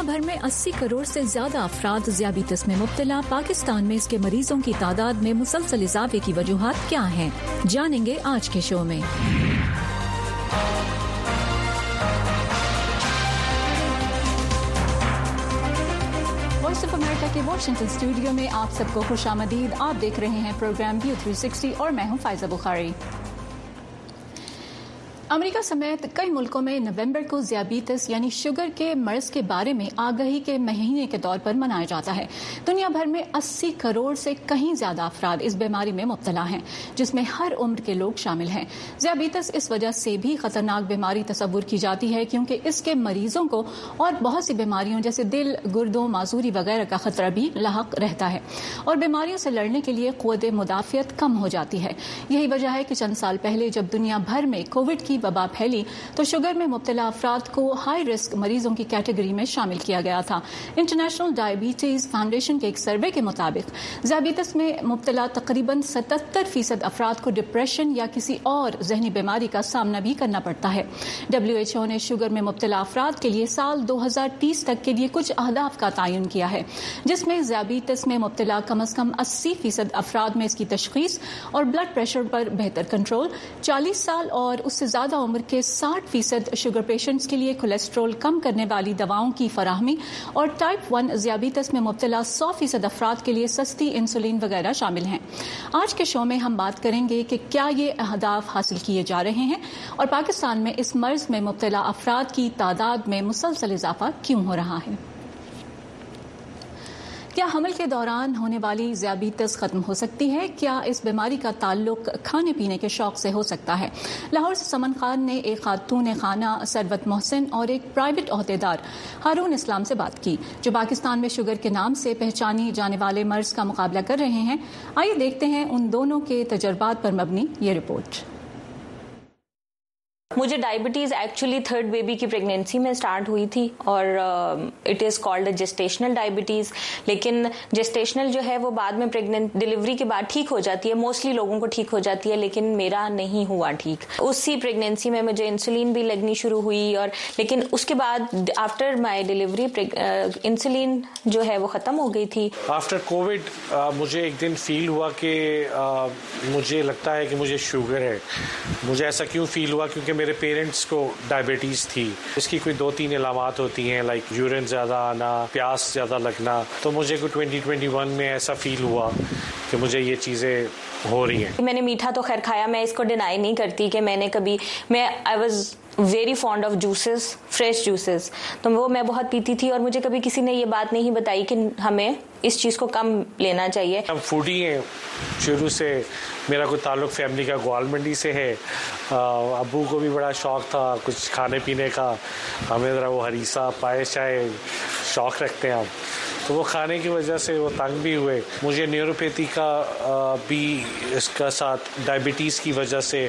بھر میں 80 کروڑ سے زیادہ افراد ذیابیطس میں مبتلا. پاکستان میں اس کے مریضوں کی تعداد میں مسلسل اضافے کی وجوہات کیا ہیں، جانیں گے آج کے شو میں. وائس آف امریکہ کے واشنگٹن اسٹوڈیو میں آپ سب کو خوش آمدید. آپ دیکھ رہے ہیں پروگرام ویو 360 اور میں ہوں فائزہ بخاری. امریکہ سمیت کئی ملکوں میں نومبر کو ذیابیطس یعنی شوگر کے مرض کے بارے میں آگاہی کے مہینے کے طور پر منایا جاتا ہے. دنیا بھر میں 80 کروڑ سے کہیں زیادہ افراد اس بیماری میں مبتلا ہیں، جس میں ہر عمر کے لوگ شامل ہیں. ذیابیطس اس وجہ سے بھی خطرناک بیماری تصور کی جاتی ہے کیونکہ اس کے مریضوں کو اور بہت سی بیماریوں جیسے دل، گردوں، معذوری وغیرہ کا خطرہ بھی لاحق رہتا ہے اور بیماریوں سے لڑنے کے لیے قوت مدافعت کم ہو جاتی ہے. یہی وجہ ہے کہ چند سال پہلے جب دنیا بھر میں کووڈ کی وبا پھیلی تو شوگر میں مبتلا افراد کو ہائی رسک مریضوں کی کیٹیگری میں شامل کیا گیا تھا. انٹرنیشنل ڈائبٹیز فاؤنڈیشن کے ایک سروے کے مطابق ذیابیطس میں مبتلا تقریباً 77% افراد کو ڈپریشن یا کسی اور ذہنی بیماری کا سامنا بھی کرنا پڑتا ہے. WHO نے شوگر میں مبتلا افراد کے لیے سال 2030 تک کے لیے کچھ اہداف کا تعین کیا ہے، جس میں ذیابیطس میں مبتلا کم از کم 80% افراد میں اس کی تشخیص اور بلڈ پریشر پر بہتر کنٹرول، 40 سال اور اس سے زیادہ عمر کے 60% شوگر پیشنٹس کے لیے کولیسٹرول کم کرنے والی دواؤں کی فراہمی اور ٹائپ 1 ذیابیطس میں مبتلا 100% افراد کے لیے سستی انسولین وغیرہ شامل ہیں. آج کے شو میں ہم بات کریں گے کہ کیا یہ اہداف حاصل کیے جا رہے ہیں اور پاکستان میں اس مرض میں مبتلا افراد کی تعداد میں مسلسل اضافہ کیوں ہو رہا ہے. کیا حمل کے دوران ہونے والی ذیابیطس ختم ہو سکتی ہے؟ کیا اس بیماری کا تعلق کھانے پینے کے شوق سے ہو سکتا ہے؟ لاہور سے سمن خان نے ایک خاتون خانہ ثروت محسن اور ایک پرائیویٹ عہدیدار ہارون اسلام سے بات کی جو پاکستان میں شوگر کے نام سے پہچانی جانے والے مرض کا مقابلہ کر رہے ہیں. آئیے دیکھتے ہیں ان دونوں کے تجربات پر مبنی یہ رپورٹ. مجھے ڈائبٹیز ایکچولی 3rd بیبی کی پریگنینسی میں سٹارٹ ہوئی تھی اور اٹ از کالڈ جسٹیشنل ڈائبٹیز. لیکن جسٹیشنل جو ہے وہ بعد میں ڈلیوری کے بعد ٹھیک ہو جاتی ہے، موسٹلی لوگوں کو ٹھیک ہو جاتی ہے، لیکن میرا نہیں ہوا ٹھیک. اسی پریگنینسی میں مجھے انسولین بھی لگنی شروع ہوئی اور لیکن اس کے بعد آفٹر مائی ڈلیوری انسولین جو ہے وہ ختم ہو گئی تھی. آفٹر کووڈ مجھے ایک دن فیل ہوا کہ مجھے لگتا ہے کہ مجھے شوگر ہے. مجھے ایسا کیوں فیل ہوا؟ کیونکہ میرے پیرنٹس کو ڈائبٹیز تھی. اس کی کوئی 2-3 علامات ہوتی ہیں، لائک یورین زیادہ آنا، پیاس زیادہ لگنا. تو مجھے کوئی 2021 میں ایسا فیل ہوا کہ مجھے یہ چیزیں ہو رہی ہیں. میں نے میٹھا تو خیر کھایا، میں اس کو ڈینائی نہیں کرتی کہ میں نے کبھی آئی واز ویری فونڈ آف جوسز، فریش جوسز، تو وہ میں بہت پیتی تھی اور مجھے کبھی کسی نے یہ بات نہیں بتائی کہ ہمیں اس چیز کو کم لینا چاہیے. ہم فوڈی ہیں، شروع سے میرا کوئی تعلق فیملی کا گوال منڈی سے ہے. ابو کو بھی بڑا شوق تھا کچھ کھانے پینے کا. ہمیں ذرا وہ ہریسہ پائے شائے شوق رکھتے ہیں ہم، تو وہ کھانے کی وجہ سے وہ تنگ بھی ہوئے. مجھے نیوروپیتھی کا بھی اس کا ساتھ ڈائبٹیز کی وجہ سے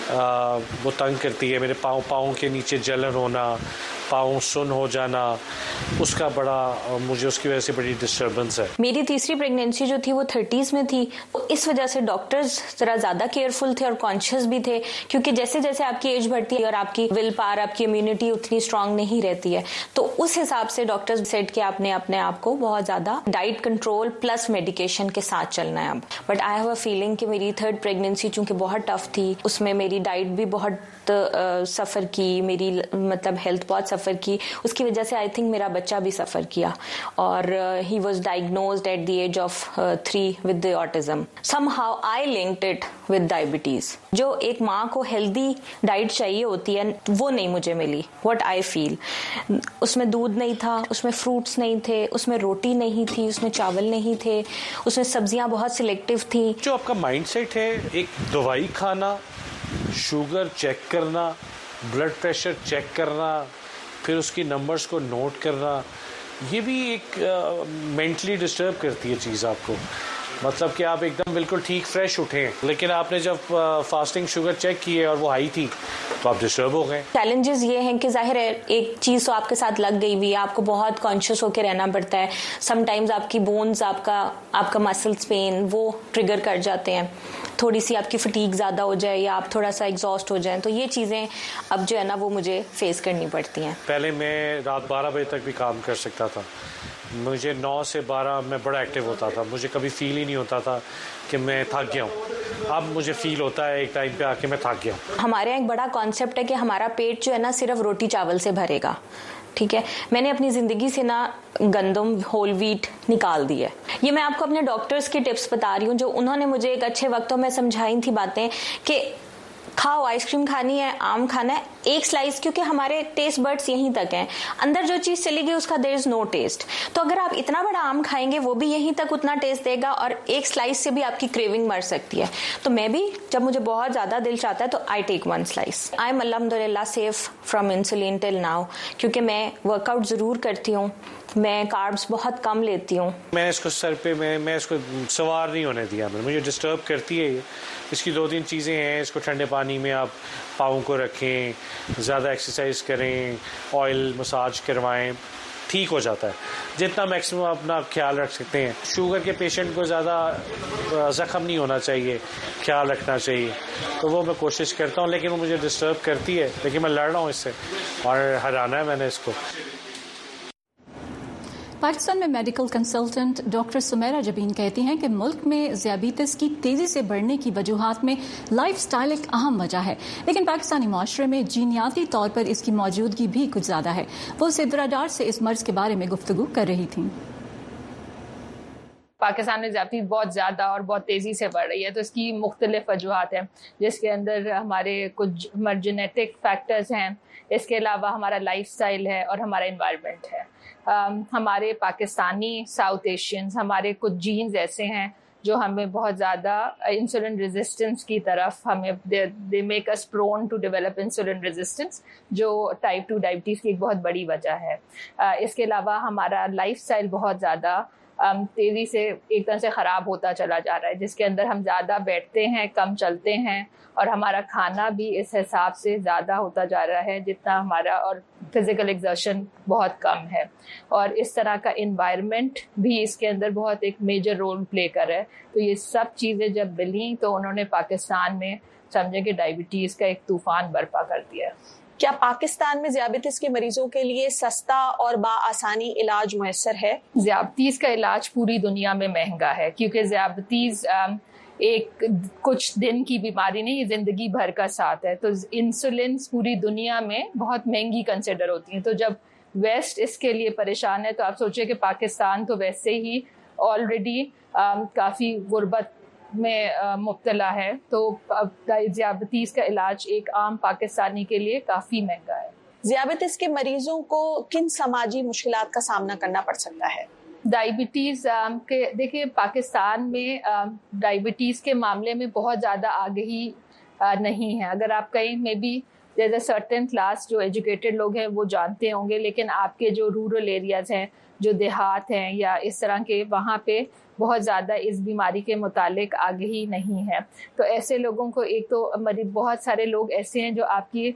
وہ تنگ کرتی ہے. میرے پاؤں کے نیچے جلن ہونا، پاؤں سن ہو جانا، اس کا بڑا مجھے اس کی وجہ سے بڑی ڈسٹربنس ہے. میری تیسری پریگنینسی جو تھی وہ 30s میں تھی. اس وجہ سے ڈاکٹرز ذرا زیادہ کیئرفل تھے اور کانشیس بھی تھے کیونکہ جیسے جیسے آپ کی ایج بڑھتی ہے اور آپ کی ول پاور، آپ کی امیونٹی اتنی اسٹرانگ نہیں رہتی ہے، تو اس حساب سے ڈاکٹرز سیٹ کہ آپ نے اپنے آپ کو بہت زیادہ ڈائٹ کنٹرول پلس میڈیکیشن کے ساتھ چلنا ہے اب. بٹ آئی ہیو اے فیلنگ کہ میری 3rd پریگنینسی چونکہ بہت ٹف تھی، اس میں میری ڈائٹ بھی بہت سفر کی، میری مطلب ہیلتھ بہت سفر کی. اس کی وجہ سے آئی تھنک میرا بچہ بھی سفر کیا اور ہی واز ڈائگنوزڈ ایٹ دی ایج آف 3 ود آٹزم. سم ہاؤ آئی لنکڈ اٹ ود ڈائبٹیز. جو ایک ماں کو ہیلدی ڈائٹ چاہیے ہوتی ہے وہ نہیں مجھے ملی. واٹ آئی فیل، اس میں دودھ نہیں تھا، اس میں فروٹس نہیں تھے، اس میں روٹی نہیں تھی، اس میں چاول نہیں تھے، اس میں سبزیاں بہت سلیکٹیو تھیں. جو آپ کا مائنڈ سیٹ ہے، ایک دوائی کھانا، شوگر چیک کرنا، بلڈ پریشر چیک کرنا، پھر اس کی نمبرز کو نوٹ کرنا، یہ بھی ایک مینٹلی ڈسٹرب کرتی ہے چیز آپ کو. مطلب کہ آپ ایک دم بالکل ٹھیک فریش اٹھے ہیں، لیکن آپ نے جب فاسٹنگ شوگر چیک کی ہے اور وہ ہائی تھی تو آپ ڈسٹرب ہو گئے. چیلنجز یہ ہیں کہ ظاہر ہے ایک چیز تو آپ کے ساتھ لگ گئی ہوئی ہے، آپ کو بہت کانشیس ہو کے رہنا پڑتا ہے. سم ٹائمز آپ کی بونز، آپ کا مسلس پین وہ ٹریگر کر جاتے ہیں. تھوڑی سی آپ کی فٹیگ زیادہ ہو جائے یا آپ تھوڑا سا ایگزاسٹ ہو جائیں تو یہ چیزیں اب جو ہے نا وہ مجھے فیس کرنی پڑتی ہیں. پہلے میں رات 12 بجے تک بھی کام کر سکتا تھا، مجھے 9 سے 12 میں بڑا ایکٹیو ہوتا تھا، مجھے کبھی فیل ہی نہیں ہوتا تھا کہ میں تھک گیا ہوں. اب مجھے فیل ہوتا ہے ایک ٹائم پہ آ کے میں تھک گیا ہوں. ہمارے یہاں ایک بڑا کانسیپٹ ہے کہ ہمارا پیٹ جو ہے نا صرف روٹی چاول سے بھرے گا. ٹھیک ہے، میں نے اپنی زندگی سے نا گندم، ہول ویٹ نکال دی ہے. یہ میں آپ کو اپنے ڈاکٹرز کی ٹپس بتا رہی ہوں جو انہوں نے مجھے ایک اچھے وقتوں میں سمجھائی تھی باتیں کہ کھاؤ، آئس کریم کھانی ہے، آم کھانا ہے، ایک سلائس، کیونکہ ہمارے ٹیسٹ برڈس یہیں تک ہیں، اندر جو چیز چلے گی اس کا دیر از نو ٹیسٹ. تو اگر آپ اتنا بڑا آم کھائیں گے وہ بھی یہیں تک اتنا ٹیسٹ دے گا اور ایک سلائس سے بھی آپ کی کریونگ مر سکتی ہے. تو میں بھی جب مجھے بہت زیادہ دل چاہتا ہے تو آئی ٹیک 1 سلائس. آئی ایم الحمدللہ سیف فرام انسولین ٹل ناؤ، کیونکہ میں ورک آؤٹ ضرور کرتی ہوں، میں کاربس بہت کم لیتی ہوں. میں اس کو سر پہ میں اس کو سوار نہیں ہونے دیا، مجھے ڈسٹرب کرتی ہے یہ. اس کی 2-3 چیزیں ہیں. اس کو ٹھنڈے پانی میں آپ پاؤں کو رکھیں، زیادہ ایکسرسائز کریں، آئل مساج کروائیں، ٹھیک ہو جاتا ہے. جتنا میکسیمم اپنا خیال رکھ سکتے ہیں. شوگر کے پیشنٹ کو زیادہ زخم نہیں ہونا چاہیے، خیال رکھنا چاہیے، تو وہ میں کوشش کرتا ہوں، لیکن وہ مجھے ڈسٹرب کرتی ہے. لیکن میں لڑ رہا ہوں اس سے اور ہرانا ہے میں نے اس کو. پاکستان میں میڈیکل کنسلٹنٹ ڈاکٹر سمیرہ جبین کہتی ہیں کہ ملک میں ذیابیطس کی تیزی سے بڑھنے کی وجوہات میں لائف سٹائل ایک اہم وجہ ہے، لیکن پاکستانی معاشرے میں جینیاتی طور پر اس کی موجودگی بھی کچھ زیادہ ہے. وہ سدرا ڈار سے اس مرض کے بارے میں گفتگو کر رہی تھیں. پاکستان میں ذیابیطس بہت زیادہ اور بہت تیزی سے بڑھ رہی ہے، تو اس کی مختلف وجوہات ہیں جس کے اندر ہمارے کچھ جینیٹک فیکٹرز ہیں، اس کے علاوہ ہمارا لائف سٹائل ہے اور ہمارا انوائرمنٹ ہے. ہمارے پاکستانی ساؤتھ ایشینز، ہمارے کچھ جینز ایسے ہیں جو ہمیں بہت زیادہ انسولین ریزسٹنس کی طرف ہمیں دے میک اس پرون ٹو ڈیولپ انسولین ریزسٹنس، جو ٹائپ 2 ڈائبٹیز کی ایک بہت بڑی وجہ ہے. اس کے علاوہ ہمارا لائف سٹائل بہت زیادہ تیزی سے ایک طرح سے خراب ہوتا چلا جا رہا ہے، جس کے اندر ہم زیادہ بیٹھتے ہیں، کم چلتے ہیں، اور ہمارا کھانا بھی اس حساب سے زیادہ ہوتا جا رہا ہے جتنا ہمارا، اور فزیکل ایگزرشن بہت کم ہے. اور اس طرح کا انوائرمنٹ بھی اس کے اندر بہت ایک میجر رول پلے کر رہا ہے. تو یہ سب چیزیں جب ملیں تو انہوں نے پاکستان میں سمجھے کہ ڈائبٹیز کا ایک طوفان برپا کر دیا ہے. کیا پاکستان میں ذیابیطس کے مریضوں کے لیے سستا اور بآسانی علاج میسر ہے؟ ذیابیطس کا علاج پوری دنیا میں مہنگا ہے، کیونکہ ذیابیطس ایک کچھ دن کی بیماری نہیں، یہ زندگی بھر کا ساتھ ہے. تو انسولینس پوری دنیا میں بہت مہنگی کنسیڈر ہوتی ہیں. تو جب ویسٹ اس کے لیے پریشان ہے تو آپ سوچیں کہ پاکستان تو ویسے ہی آلریڈی کافی غربت میں مبتلا ہے، تو ذیابیطس کا علاج ایک عام پاکستانی کے لیے کافی مہنگا ہے. ذیابیطس کے مریضوں کو کن سماجی مشکلات کا سامنا کرنا پڑ سکتا ہے؟ ڈائبٹیز کے دیکھیں پاکستان میں ڈائبٹیز کے معاملے میں بہت زیادہ آگہی نہیں ہے. اگر آپ کہیں میں بھی جیسے سرٹن کلاس جو ایجوکیٹڈ لوگ ہیں وہ جانتے ہوں گے، لیکن آپ کے جو رورل ایریاز ہیں، جو دیہات ہیں یا اس طرح کے، وہاں پہ بہت زیادہ اس بیماری کے متعلق آگہی نہیں ہے. تو ایسے لوگوں کو، ایک تو بہت سارے لوگ ایسے ہیں جو آپ کی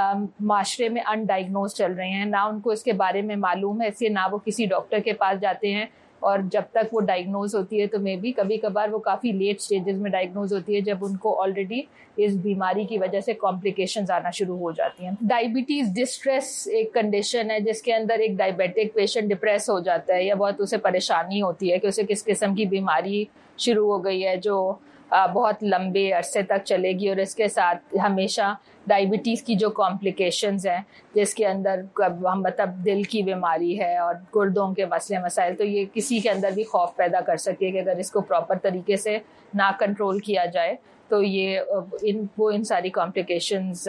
معاشرے میں ان ڈائگنوز چل رہے ہیں، نہ ان کو اس کے بارے میں معلوم ہے، اس لیے نہ وہ کسی ڈاکٹر کے پاس جاتے ہیں، اور جب تک وہ ڈائگنوز ہوتی ہے تو میں بھی کبھی کبھار وہ کافی لیٹ سٹیجز میں ڈائگنوز ہوتی ہے، جب ان کو آلریڈی اس بیماری کی وجہ سے کمپلیکیشنز آنا شروع ہو جاتی ہیں. ڈائبٹیز ڈسٹریس ایک کنڈیشن ہے جس کے اندر ایک ڈائبیٹک پیشنٹ ڈپریس ہو جاتا ہے، یا بہت اسے پریشانی ہوتی ہے کہ اسے کس قسم کی بیماری شروع ہو گئی ہے جو بہت لمبے عرصے تک چلے گی، اور اس کے ساتھ ہمیشہ ڈائبٹیز کی جو کمپلیکیشنز ہیں جس کے اندر مطلب دل کی بیماری ہے اور گردوں کے مسئلے مسائل، تو یہ کسی کے اندر بھی خوف پیدا کر سکے کہ اگر اس کو پراپر طریقے سے نہ کنٹرول کیا جائے تو یہ ان ساری کمپلیکیشنز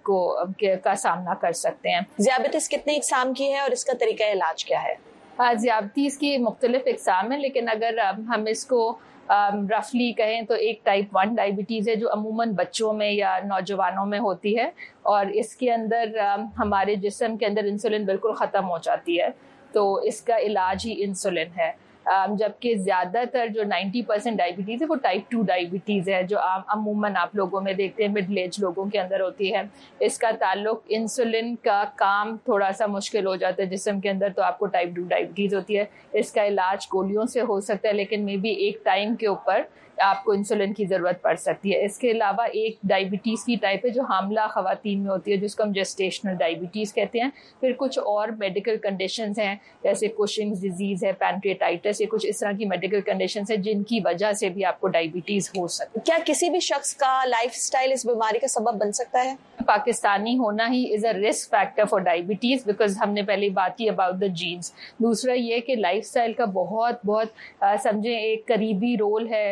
کا سامنا کر سکتے ہیں. ذیابیطس کتنے اقسام کی ہے اور اس کا طریقہ علاج کیا ہے؟ ذیابیطس کی مختلف اقسام ہیں، لیکن اگر ہم اس کو رفلی کہیں تو ایک ٹائپ 1 ڈائبٹیز ہے جو عموماً بچوں میں یا نوجوانوں میں ہوتی ہے، اور اس کے اندر ہمارے جسم کے اندر انسولین بالکل ختم ہو جاتی ہے، تو اس کا علاج ہی انسولین ہے. جبکہ زیادہ تر جو 90% ڈائبٹیز ہے وہ ٹائپ 2 ڈائبٹیز ہے جو عموماً آپ لوگوں میں دیکھتے ہیں مڈل ایج لوگوں کے اندر ہوتی ہے. اس کا تعلق انسولن کا کام تھوڑا سا مشکل ہو جاتا ہے جسم کے اندر, تو آپ کو ٹائپ 2 ڈائبٹیز ہوتی ہے. اس کا علاج گولیوں سے ہو سکتا ہے, لیکن مے بی ایک ٹائم کے اوپر آپ کو انسولن کی ضرورت پڑ سکتی ہے. اس کے علاوہ ایک ڈائبٹیز کی ٹائپ ہے جو حاملہ خواتین میں ہوتی ہے, جس کو ہم جسٹیشنل ڈائبٹیز کہتے ہیں. پھر کچھ اور میڈیکل کنڈیشنز ہیں جیسے کوشنگز ڈیزیز ہے, پینکریٹائٹس, یہ کچھ اس طرح کی میڈیکل کنڈیشنز ہیں جن کی وجہ سے بھی آپ کو ڈائبٹیز ہو سکتی ہے. کیا کسی بھی شخص کا لائف سٹائل اس بیماری کا سبب بن سکتا ہے؟ پاکستانی ہونا ہی از اے رسک فیکٹر فار ڈائبٹیز, بیکاز ہم نے پہلے بات کی اباؤٹ دا جینز. دوسرا یہ کہ لائف سٹائل کا بہت سمجھیں ایک قریبی رول ہے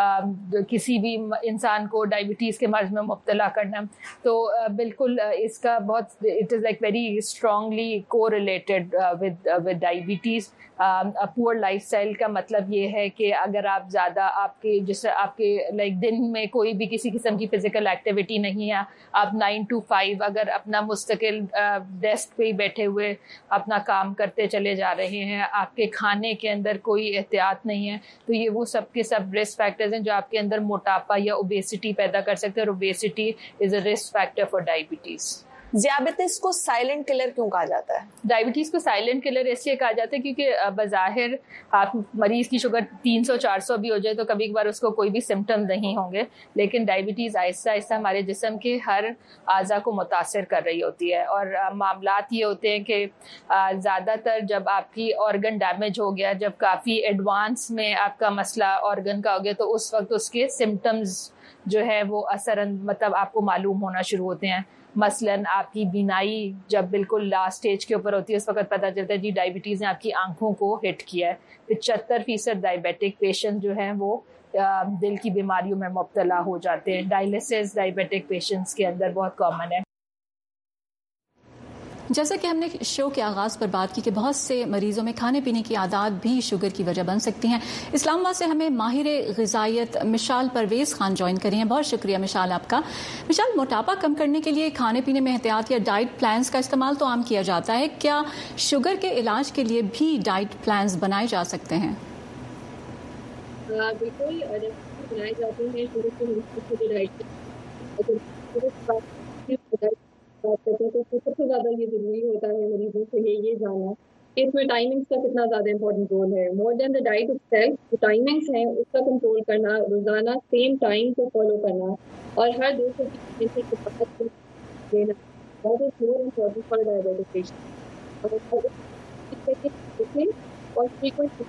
کسی بھی انسان کو ڈائبٹیز کے مرض میں مبتلا کرنا. تو بالکل اس کا بہت اٹ از لائک ویری اسٹرانگلی کو ریلیٹڈ ود ڈائبٹیز. پور لائف سٹائل کا مطلب یہ ہے کہ اگر آپ زیادہ آپ کے لائک دن میں کوئی بھی کسی قسم کی فزیکل ایکٹیویٹی نہیں ہے, آپ 9 to 5 اگر اپنا مستقل ڈیسک پہ ہی بیٹھے ہوئے اپنا کام کرتے چلے جا رہے ہیں, آپ کے کھانے کے اندر کوئی احتیاط نہیں ہے, تو یہ وہ سب کے سب رسک فیکٹرز ہیں جو آپ کے اندر موٹاپا یا اوبیسٹی پیدا کر سکتے ہیں, اور اوبیسٹی از اے رسک فیکٹر فار ڈائبٹیز. ذیابیطس کو سائلنٹ کلر کیوں کہا جاتا ہے؟ ڈائبٹیز کو سائلنٹ کلر اس لیے کہا جاتا ہے کیونکہ بظاہر آپ مریض کی شوگر 300-400 بھی ہو جائے تو کبھی کبھار اس کو کوئی بھی سمٹم نہیں ہوں گے, لیکن ڈائبٹیز آہستہ آہستہ ہمارے جسم کے ہر اعضاء کو متاثر کر رہی ہوتی ہے. اور معاملات یہ ہوتے ہیں کہ زیادہ تر جب آپ کی آرگن ڈیمیج ہو گیا, جب کافی ایڈوانس میں آپ کا مسئلہ آرگن کا ہو گیا, تو اس وقت اس کے سمٹمز جو ہے وہ مطلب آپ کو معلوم ہونا شروع ہوتے ہیں. مثلاً آپ کی بینائی جب بالکل لاسٹ سٹیج کے اوپر ہوتی ہے اس وقت پتہ چلتا ہے جی ڈائبٹیز نے آپ کی آنکھوں کو ہٹ کیا ہے. 75% ڈائبیٹک پیشنٹ جو ہیں وہ دل کی بیماریوں میں مبتلا ہو جاتے ہیں. ڈائلسس ڈائبیٹک پیشنٹس کے اندر بہت کامن ہے. جیسا کہ ہم نے شو کے آغاز پر بات کی کہ بہت سے مریضوں میں کھانے پینے کی عادات بھی شوگر کی وجہ بن سکتی ہیں. اسلام آباد سے ہمیں ماہر غذائیت مشال پرویز خان جوائن کر رہی ہیں. بہت شکریہ مشال آپ کا. مشال, موٹاپا کم کرنے کے لیے کھانے پینے میں احتیاط یا ڈائٹ پلانز کا استعمال تو عام کیا جاتا ہے, کیا شوگر کے علاج کے لیے بھی ڈائٹ پلانز بنائے جا سکتے ہیں؟ بالکل بنائے جاتے ہیں. بات کرتے ہیں تو سب سے زیادہ یہ ضروری ہوتا ہے مریضوں کے لیے یہ جاننا کہ اس میں ٹائمنگس کا کتنا زیادہ امپورٹنٹ رول ہے. مور دین دا ڈائٹ اٹ سیلف, جو ٹائمنگس ہیں اس کا کنٹرول کرنا, روزانہ سیم ٹائم کو فالو کرنا, اور ہر 2 سے 3 گھنٹے کے بعد لینا دیٹ از مور امپورٹنٹ فار ڈائبیٹک پیشنٹ. اور فریکوینٹ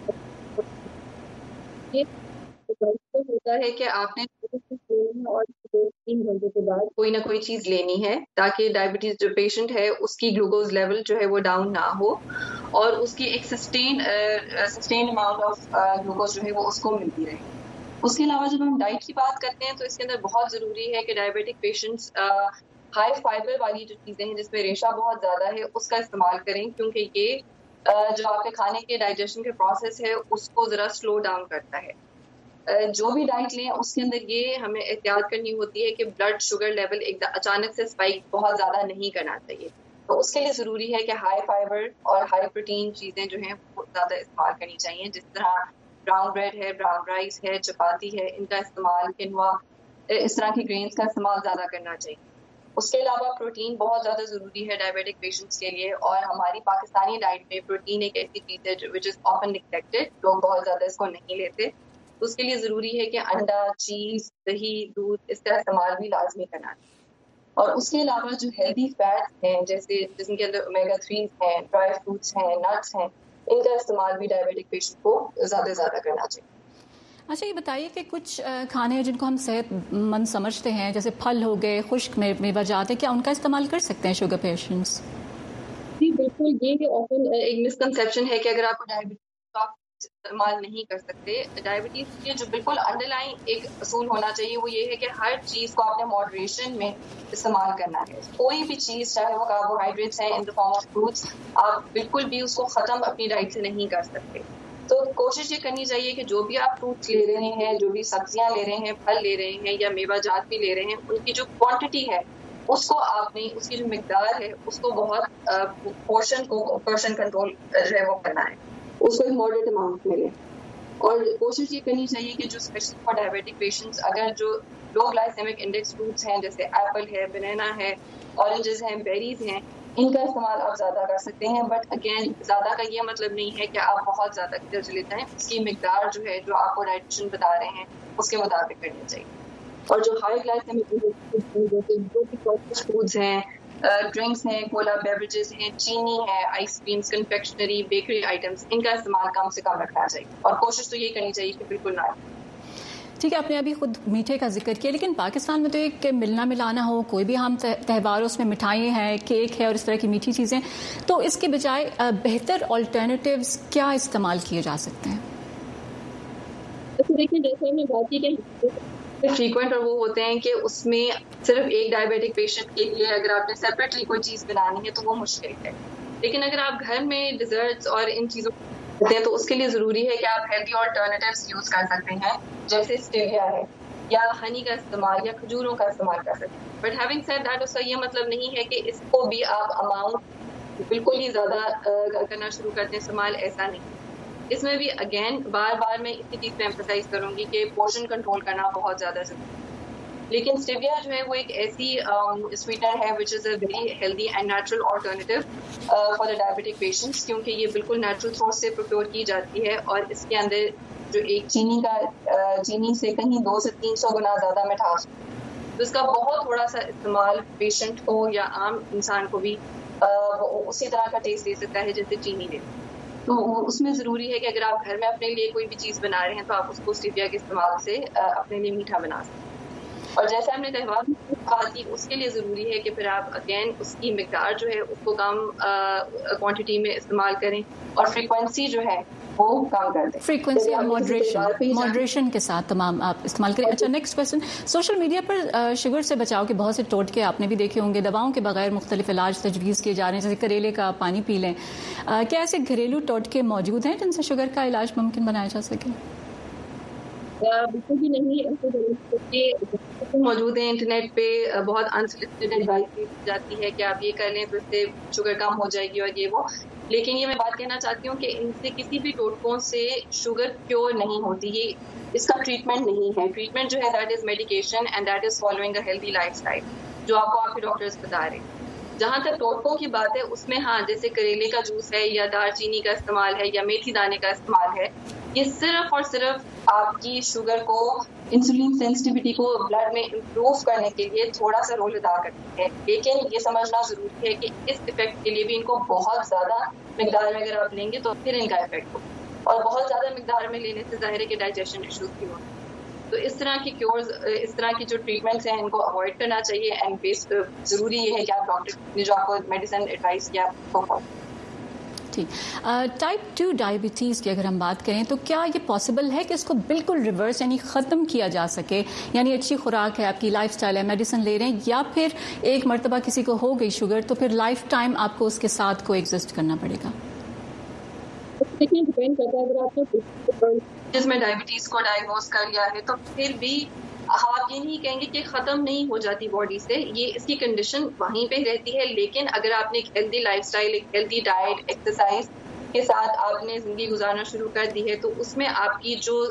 یہ ہوتا ہے کہ آپ نے اور 2-3 گھنٹے کے بعد کوئی نہ کوئی چیز لینی ہے تاکہ ڈائبٹیز جو پیشنٹ ہے اس کی گلوکوز لیول جو ہے وہ ڈاؤن نہ ہو, اور اس کی ایک سسٹین اماؤنٹ آف گلوکوز جو ہے وہ اس کو ملتی رہے. اس کے علاوہ جب ہم ڈائٹ کی بات کرتے ہیں تو اس کے اندر بہت ضروری ہے کہ ڈائبٹک پیشنٹس ہائی فائبر والی جو چیزیں ہیں جس میں ریشہ بہت زیادہ ہے اس کا استعمال کریں, کیونکہ یہ جو آپ کے کھانے کے ڈائجیشن کے پروسیس ہے اس کو ذرا سلو ڈاؤن کرتا ہے. جو بھی ڈائٹ لیں اس کے اندر یہ ہمیں احتیاط کرنی ہوتی ہے کہ بلڈ شوگر لیول اچانک سے اسپائک بہت زیادہ نہیں کرنا چاہیے. تو اس کے لیے ضروری ہے کہ ہائی فائبر اور ہائی پروٹین چیزیں جو ہیں وہ زیادہ استعمال کرنی چاہیے, جس طرح براؤن بریڈ ہے, براؤن رائس ہے, چپاتی ہے, ان کا استعمال, کنوا, اس طرح کی گرینز کا استعمال زیادہ کرنا چاہیے. اس کے علاوہ پروٹین بہت زیادہ ضروری ہے ڈائبیٹک پیشنٹس کے لیے, اور ہماری پاکستانی ڈائٹ میں پروٹین ایک ایسی چیز ہے وچ از آفن نیگلیکٹڈ, لوگ بہت زیادہ اس کو نہیں لیتے. اس کے لیے ضروری ہے کہ انڈا, چیز, دہی, دودھ اس کا استعمال بھی لازمی کرنا ہے. اور اس کے علاوہ جو ہیلدی فیٹس ہیں جیسے جن کے اندر اومیگا 3 ہیں, ڈرائی فروٹس ہیں, نٹس ہیں, ان کا استعمال بھی ڈائبیٹک پیشنٹ کو زیادہ سے زیادہ کرنا چاہیے. اچھا, یہ بتائیے کہ کچھ کھانے ہیں جن کو ہم صحت مند سمجھتے ہیں, جیسے پھل ہو گئے, خشک میوہ جات ہیں, کیا ان کا استعمال کر سکتے ہیں شوگر پیشنٹس؟ جی بالکل, یہ آفن ایک مسکنسیپشن ہے کہ اگر آپ کو ڈائبٹیز استعمال نہیں کر سکتے. ڈائبٹیز کے جو بالکل انڈر لائن ایک اصول ہونا چاہیے وہ یہ ہے کہ ہر چیز کو آپ نے ماڈریشن میں استعمال کرنا ہے. کوئی بھی چیز چاہے وہ کاربوہائیڈریٹس ہیں ان دا فارم آف فروٹس, آپ بالکل بھی اس کو ختم اپنی ڈائٹ سے نہیں کر سکتے. تو کوشش یہ کرنی چاہیے کہ جو بھی آپ فروٹس لے رہے ہیں, جو بھی سبزیاں لے رہے ہیں, پھل لے رہے ہیں یا میوہ جات بھی لے رہے ہیں, ان کی جو کوانٹٹی ہے اس کو آپ نے, اس کی جو مقدار ہے اس کو بہت پورشن کنٹرول جو ہے وہ کرنا ہے. اس کو ایک ماڈریٹ اماؤنٹ ملے. اور کوشش یہ کرنی چاہیے کہ جو اسپیشلی فار ڈائبیٹک پیشنٹس اگر جو لو گلائسیمک انڈیکس فروٹس ہیں جیسے ایپل ہے, بنانا ہے, اورنجز ہیں, بیریز ہیں, ان کا استعمال آپ زیادہ کر سکتے ہیں. بٹ اگین زیادہ کا یہ مطلب نہیں ہے کہ آپ بہت زیادہ قدر لیتے ہیں. اس کی مقدار جو ہے جو آپ کو ڈائٹیشین بتا رہے ہیں اس کے مطابق کرنی چاہیے. اور جو ہائی گلائسیمک انڈیکس فوڈز ہیں, ڈرنکس ہیں, کولا بیوریجز ہیں, چینی ہے, آئس کریمس, کنفیکشنری, بیکری آئٹمس, ان کا استعمال کم سے کم رکھنا چاہیے. اور کوشش تو یہ کرنی چاہیے کہ بالکل نہ. ٹھیک ہے, آپ نے ابھی خود میٹھے کا ذکر کیا, لیکن پاکستان میں تو ایک ملنا ملانا ہو, کوئی بھی ہم تہواروں اس میں مٹھائیاں ہیں, کیک ہے اور اس طرح کی میٹھی چیزیں, تو اس کے بجائے بہتر آلٹرنیٹیوز کیا استعمال کیے جا سکتے ہیں؟ دیکھیں جیسے ہم نے بات کی کہ فریکوینٹ اور وہ ہوتے ہیں کہ اس میں صرف ایک ڈائبیٹک پیشنٹ کے لیے اگر آپ نے سیپریٹلی کوئی چیز بنانی ہے تو وہ مشکل ہے. لیکن اگر آپ گھر میں ڈیزرٹس اور ان چیزوں کو تو اس کے لیے ضروری ہے کہ آپ ہیلتھی آلٹرنیٹیوز یوز کر سکتے ہیں, جیسے اسٹیویا ہے یا ہنی کا استعمال یا کھجوروں کا استعمال کر سکتے ہیں. بٹ ہیونگ سیڈ دیٹ اس کا یہ مطلب نہیں ہے کہ اس کو بھی آپ اماؤنٹ بالکل ہی زیادہ کرنا شروع کرتے ہیں استعمال, ایسا نہیں. اس میں بھی اگین بار بار میں اسی چیز پہ ایمفسائز کروں گی کہ پورشن کنٹرول کرنا بہت زیادہ ضروری ہے. لیکن اسٹیویا جو ہے وہ ایک ایسی سویٹنر ہے وچ از اے ویری ہیلدی اینڈ نیچرل آلٹرنیٹیو فار دا ڈائبیٹک پیشنٹس, کیونکہ یہ بالکل نیچرل سورس سے پروکیور کی جاتی ہے اور اس کے اندر جو ایک چینی سے کہیں 200 سے 300 گنا زیادہ مٹھاس, تو اس کا بہت تھوڑا سا استعمال پیشنٹ کو یا عام انسان کو بھی اسی طرح کا ٹیسٹ دے سکتا ہے جیسے چینی دے. تو اس میں ضروری ہے کہ اگر آپ گھر میں اپنے لیے کوئی بھی چیز بنا رہے ہیں تو آپ اس کو اسٹیویا کے استعمال سے اپنے لیے میٹھا بنا سکتے ہیں. اور جیسے ہم نے تہوار میں بات کی, اس کے لیے ضروری ہے کہ پھر آپ اگین اس کی مقدار جو ہے اس کو کم کوانٹٹی میں استعمال کریں اور فریکوینسی جو ہے وہ کم کر دیں. فریکوینسی اور ماڈریشن کے ساتھ تمام آپ استعمال کریں. اچھا, نیکسٹ کوشچن, سوشل میڈیا پر شوگر سے بچاؤ کے بہت سے ٹوٹکے آپ نے بھی دیکھے ہوں گے. دواؤں کے بغیر مختلف علاج تجویز کیے جا رہے ہیں, جیسے کریلے کا پانی پی لیں. کیا ایسے گھریلو ٹوٹکے موجود ہیں جن سے شوگر کا علاج ممکن بنایا جا سکے؟ بالکل بھی نہیں. ایسے موجود ہیں انٹرنیٹ پہ, بہت انسولسٹڈ ایڈوائس دی جاتی ہے کہ آپ یہ کر لیں تو اس سے شوگر کم ہو جائے گی اور یہ وہ. لیکن یہ میں بات کہنا چاہتی ہوں کہ ان سے کسی بھی ٹوٹکوں سے شوگر کیور نہیں ہوتی. یہ اس کا ٹریٹمنٹ نہیں ہے. ٹریٹمنٹ جو ہے دیٹ از میڈیکیشن اینڈ دیٹ از فالوئنگ اے ہیلدی لائف اسٹائل, جو آپ کو آپ کے ڈاکٹرز بتا رہے ہیں. جہاں تک ٹوٹکوں کی بات ہے اس میں ہاں, جیسے کریلے کا جوس ہے یا دار چینی کا استعمال ہے یا میتھی دانے کا استعمال ہے, یہ صرف اور صرف آپ کی شوگر کو, انسولین سینسٹیوٹی کو بلڈ میں امپروو کرنے کے لیے تھوڑا سا رول ادا کرتی ہے. لیکن یہ سمجھنا ضروری ہے کہ اس افیکٹ کے لیے بھی ان کو بہت زیادہ مقدار میں اگر آپ لیں گے تو پھر ان کا افیکٹ ہو, اور بہت زیادہ مقدار میں لینے سے ظاہر ہے کہ ڈائجیشن ایشوز بھی ہوں. تو اس طرح کی کیورز, اس طرح کی جو ٹریٹمنٹس ہیں ان کو اوائڈ کرنا چاہیے. اینڈ ضروری یہ ہے کہ آپ ڈاکٹر نے جو آپ کو میڈیسن ایڈوائز کیا وہ. ٹھیک, ٹائپ 2 ڈائبٹیز کی اگر ہم بات کریں تو کیا یہ پاسبل ہے کہ اس کو بالکل ریورس یعنی ختم کیا جا سکے؟ یعنی اچھی خوراک ہے, آپ کی لائف سٹائل ہے, میڈیسن لے رہے ہیں, یا پھر ایک مرتبہ کسی کو ہو گئی شوگر تو پھر لائف ٹائم آپ کو اس کے ساتھ کو ایگزسٹ کرنا پڑے گا؟ ڈیپینڈ کرتا ہے. اگر آپ نے جس میں ڈائبٹیز کو ڈائگنوز کر لیا ہے تو پھر بھی آپ یہ نہیں کہیں گے کہ ختم نہیں ہو جاتی باڈی سے, یہ اس کی کنڈیشن وہیں پہ رہتی ہے. لیکن اگر آپ نے ایک ہیلدی لائف سٹائل, ایک ہیلدی ڈائٹ, ایکسرسائز کے ساتھ آپ نے زندگی گزارنا شروع کر دی ہے تو اس میں آپ کی جو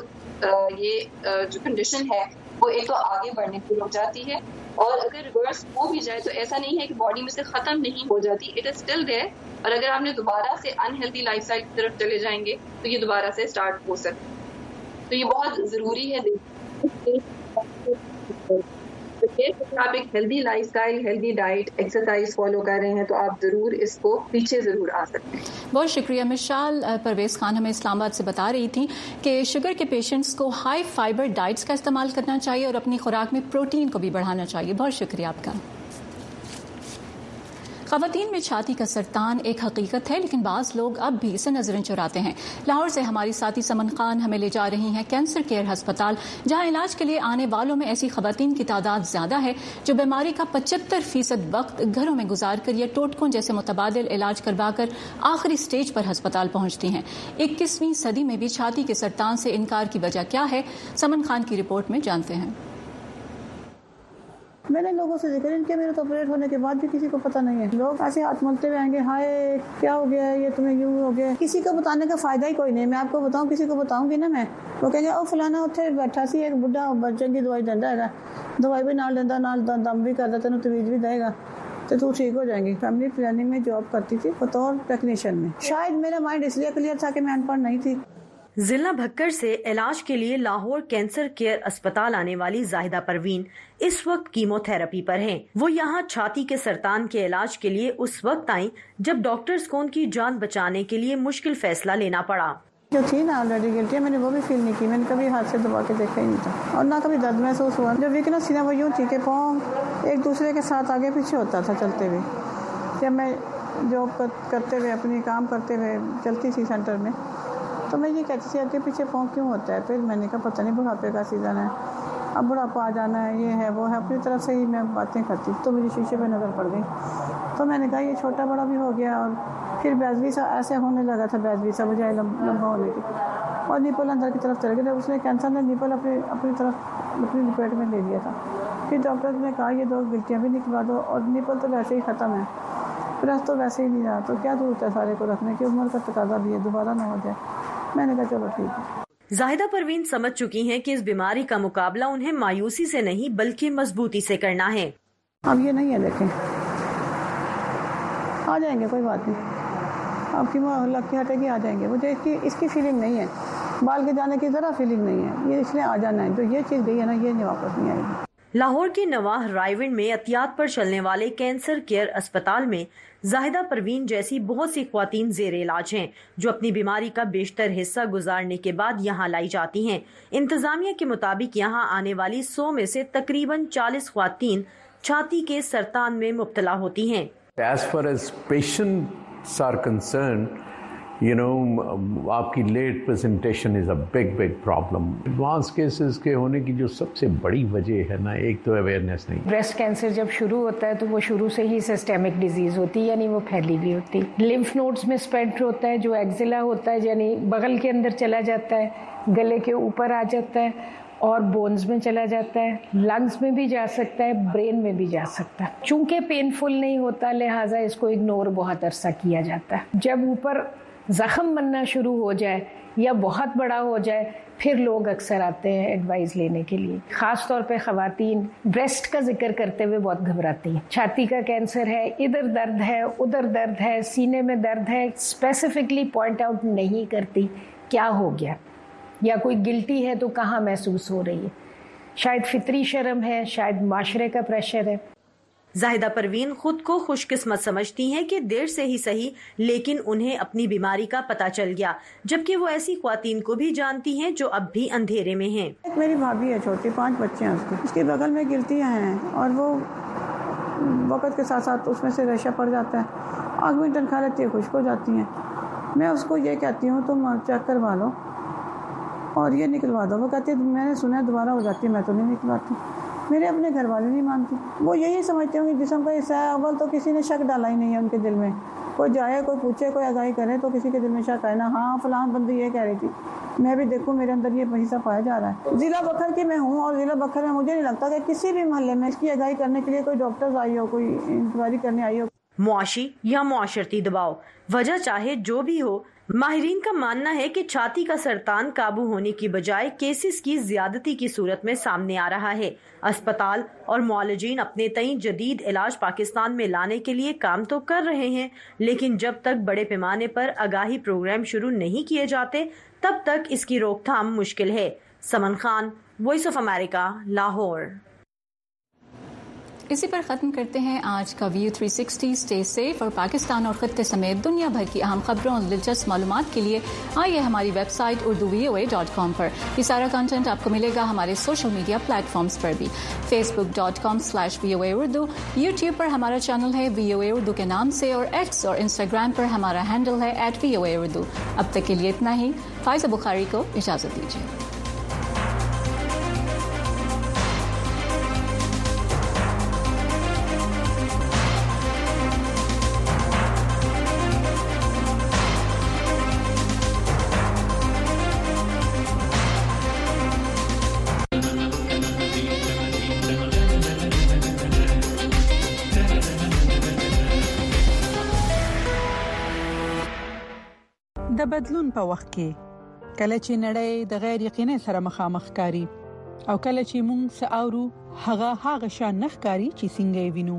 جو کنڈیشن ہے وہ ایک تو آگے بڑھنے سے رک جاتی ہے, اور اگر ریورس ہو بھی جائے تو ایسا نہیں ہے کہ باڈی میں سے ختم نہیں ہو جاتی, اٹ از اسٹل دیئر. اور اگر آپ نے دوبارہ سے انہیلدی لائف اسٹائل کی طرف چلے جائیں گے تو یہ دوبارہ سے اسٹارٹ ہو سکتا ہے. تو یہ بہت ضروری ہے آپ ایک ہیلدی لائف اسٹائل, ہیلدی ڈائٹ, ایکسرسائز فالو کر رہے ہیں تو آپ ضرور اس کو پیچھے ضرور آ سکتے ہیں. بہت شکریہ. مشال پرویز خان ہمیں اسلام آباد سے بتا رہی تھی کہ شوگر کے پیشنٹس کو ہائی فائبر ڈائٹس کا استعمال کرنا چاہیے اور اپنی خوراک میں پروٹین کو بھی بڑھانا چاہیے. بہت شکریہ آپ کا. خواتین میں چھاتی کا سرطان ایک حقیقت ہے, لیکن بعض لوگ اب بھی اسے نظریں چراتے ہیں. لاہور سے ہماری ساتھی سمن خان ہمیں لے جا رہی ہیں کینسر کیئر ہسپتال, جہاں علاج کے لیے آنے والوں میں ایسی خواتین کی تعداد زیادہ ہے جو بیماری کا 75% وقت گھروں میں گزار کر یا ٹوٹکوں جیسے متبادل علاج کروا کر آخری سٹیج پر ہسپتال پہنچتی ہیں. 21ویں صدی میں بھی چھاتی کے سرطان سے انکار کی وجہ کیا ہے؟ سمن خان کی رپورٹ میں جانتے ہیں. میں نے لوگوں سے ذکر ان کے میرے تو آپریٹ ہونے کے بعد بھی کسی کو پتہ نہیں ہے. لوگ ایسے ہاتھ ملتے ہوئے آئیں گے, ہائے کیا ہو گیا ہے, یہ تمہیں یوں ہو گیا. کسی کو بتانے کا فائدہ ہی کوئی نہیں. میں آپ کو بتاؤں, کسی کو بتاؤں گی نا میں, وہ کہیں گے او فلانا اتنے بیٹھا سی ایک بڈھا بچوں کی دوائی دیندا ہے, دوائی بھی نال دیندا, نال دم بھی کردا, تینوں تویج بھی دے گا تو تو ٹھیک ہو جائیں گی. فیملی پلاننگ میں جاب کرتی تھی بطور ٹیکنیشین میں. شاید میرا مائنڈ اس لیے کلیئر تھا کہ میں ان پڑھ نہیں تھی. ضلع بھکر سے علاج کے لیے لاہور کینسر کیئر اسپتال آنے والی زاہدہ پروین اس وقت کیمو تھراپی پر ہیں. وہ یہاں چھاتی کے سرطان کے علاج کے لیے اس وقت آئیں جب ڈاکٹرز کو ان کی جان بچانے کے لیے مشکل فیصلہ لینا پڑا. جو تھی نا آلریڈی گلٹی, میں نے وہ بھی فیل نہیں کی. میں نے کبھی ہاتھ سے دبا کے دیکھا ہی نہیں تھا اور نہ کبھی درد محسوس ہوا. جو ویکنس تھی نا وہ یوں تھی کہ پاؤں ایک دوسرے کے ساتھ آگے پیچھے ہوتا تھا چلتے ہوئے. جب میں جاب کرتے ہوئے اپنی کام کرتے ہوئے چلتی تھی سینٹر میں تو میں یہ کہتی تھی آگے پیچھے پاؤں کیوں ہوتا ہے. پھر میں نے کہا پتہ نہیں بڑھاپے کا سیزن ہے, اب بڑھاپا آ جانا ہے, یہ ہے وہ ہے. اپنی طرف سے ہی میں باتیں کرتی تو مجھے شیشے پہ نظر پڑ گئی. تو میں نے کہا یہ چھوٹا بڑا بھی ہو گیا. اور پھر بیزوی سا ایسے ہونے لگا تھا, بیزوی سا بجائے لمبا ہونے کی, اور نیپل اندر کی طرف چل گیا. اس نے کینسر نے نیپل اپنی طرف اپنی لپیٹ میں لے لیا تھا. پھر ڈاکٹر نے کہا یہ 2 گلٹیاں بھی نکلوا دو, اور نیپل تو ویسے ہی ختم ہے, برس تو ویسے ہی نہیں رہا, تو کیا ضرورت ہے سارے کو رکھنے کی, عمر کا تقاضا بھی ہے, دوبارہ نہ ہو جائے. میں نے کہا چلو ٹھیک ہے. زاہدہ پروین سمجھ چکی ہیں کہ اس بیماری کا مقابلہ انہیں مایوسی سے نہیں بلکہ مضبوطی سے کرنا ہے. اب یہ نہیں ہے, دیکھیں آ جائیں گے, کوئی بات نہیں, آپ کی لگ کی ہٹے گی, آ جائیں گے. مجھے اس کی فیلنگ نہیں ہے, بال کے جانے کی ذرا فیلنگ نہیں ہے. یہ اس لیے آ جانا ہے, جو یہ چیز گئی ہے نا یہ واپس نہیں آئے گی. لاہور کے نواح رائیونڈ میں احتیاط پر چلنے والے کینسر کیئر اسپتال میں زاہدہ پروین جیسی بہت سی خواتین زیر علاج ہیں جو اپنی بیماری کا بیشتر حصہ گزارنے کے بعد یہاں لائی جاتی ہیں. انتظامیہ کے مطابق یہاں آنے والی 100 میں سے تقریباً 40 خواتین چھاتی کے سرطان میں مبتلا ہوتی ہیں. As far as patients are concerned, آپ کی لیٹ پریزنٹیشن از اے big problem. ایڈوانس کیسز کے ہونے کی جو سب سے بڑی وجہ ہے نا, ایک تو اویئرنیس نہیں. بریسٹ کینسر جب شروع ہوتا ہے تو وہ شروع سے ہی سسٹیمک ڈیزیز ہوتی ہے, یعنی وہ پھیلی ہوئی ہوتی. لمف نوڈز میں اسپریڈ ہوتا ہے, جو ایکزیلا ہوتا ہے یعنی بغل کے اندر چلا جاتا ہے, گلے کے اوپر آ جاتا ہے اور بونز میں چلا جاتا ہے, لنگز میں بھی جا سکتا ہے, برین میں بھی جا سکتا ہے. چونکہ پینفل نہیں ہوتا لہٰذا اس کو اگنور بہت عرصہ کیا جاتا ہے. جب اوپر زخم بننا شروع ہو جائے یا بہت بڑا ہو جائے پھر لوگ اکثر آتے ہیں ایڈوائز لینے کے لیے. خاص طور پہ خواتین بریسٹ کا ذکر کرتے ہوئے بہت گھبراتی ہیں. چھاتی کا کینسر ہے, ادھر درد ہے, ادھر درد ہے, سینے میں درد ہے, اسپیسیفکلی پوائنٹ آؤٹ نہیں کرتی کیا ہو گیا, یا کوئی گلٹی ہے تو کہاں محسوس ہو رہی ہے. شاید فطری شرم ہے, شاید معاشرے کا پریشر ہے. زاہدہ پروین خود کو خوش قسمت سمجھتی ہیں کہ دیر سے ہی صحیح لیکن انہیں اپنی بیماری کا پتہ چل گیا, جبکہ وہ ایسی خواتین کو بھی جانتی ہیں جو اب بھی اندھیرے میں ہیں. میری بھابھی ہے چھوٹی, 5 بچے ہیں اس کے بغل میں گلٹیاں ہیں اور وہ وقت کے ساتھ ساتھ اس میں سے ریشہ پڑ جاتا ہے, آگمنٹن کھا لیتی ہے, خشک ہو جاتی ہیں. میں اس کو یہ کہتی ہوں تم چیک کروا لو اور یہ نکلوا دو. وہ کہتی ہے میں نے سنا ہے دوبارہ ہو جاتی ہے, میں تو نہیں نکلواتی. میرے اپنے گھر والے نہیں مانتے, وہ یہی سمجھتے ہوں کہ جسم کا حصہ ہے. اول تو کسی نے شک ڈالا ہی نہیں ہے ان کے دل میں. کوئی جائے, کوئی پوچھے, کوئی آگاہی کرے تو کسی کے دل میں شک آئے نا, ہاں فلاں بندی یہ کہہ رہی تھی, میں بھی دیکھوں میرے اندر یہ حصہ پایا جا رہا ہے. ضلع بکھر کی میں ہوں اور ضلع بکھر میں مجھے نہیں لگتا کہ کسی بھی محلے میں اس کی آگاہی کرنے کے لیے کوئی ڈاکٹرز آئی ہو, کوئی انکوائری کرنے آئی ہو. معاشی یا معاشرتی دباؤ, وجہ چاہے جو بھی ہو, ماہرین کا ماننا ہے کہ چھاتی کا سرطان قابو ہونے کی بجائے کیسز کی زیادتی کی صورت میں سامنے آ رہا ہے. اسپتال اور معالجین اپنے تئیں جدید علاج پاکستان میں لانے کے لیے کام تو کر رہے ہیں, لیکن جب تک بڑے پیمانے پر آگاہی پروگرام شروع نہیں کیے جاتے تب تک اس کی روک تھام مشکل ہے. سمن خان, وائس آف امریکہ, لاہور. اسی پر ختم کرتے ہیں آج کا ویو 360. اسٹے سیف, اور پاکستان اور خطے سمیت دنیا بھر کی اہم خبروں اور دلچسپ معلومات کے لیے آئیے ہماری ویب سائٹ urduvoa.com پر. یہ سارا کنٹینٹ آپ کو ملے گا ہمارے سوشل میڈیا پلیٹ فارمز پر بھی. facebook.com/VOA Urdu, یوٹیوب پر ہمارا چینل ہے VOA Urdu کے نام سے, اور ایکس اور انسٹاگرام پر ہمارا ہینڈل ہے @VOA Urdu. اب تک کے لیے اتنا ہی. فائزہ بخاری کو اجازت دیجیے. بدلون په وخت کې کله چې نړۍ د غیر یقیني سره مخامخ کاری او کله چې موږ ساورو هغه شان نخکاری چې څنګه یې وینو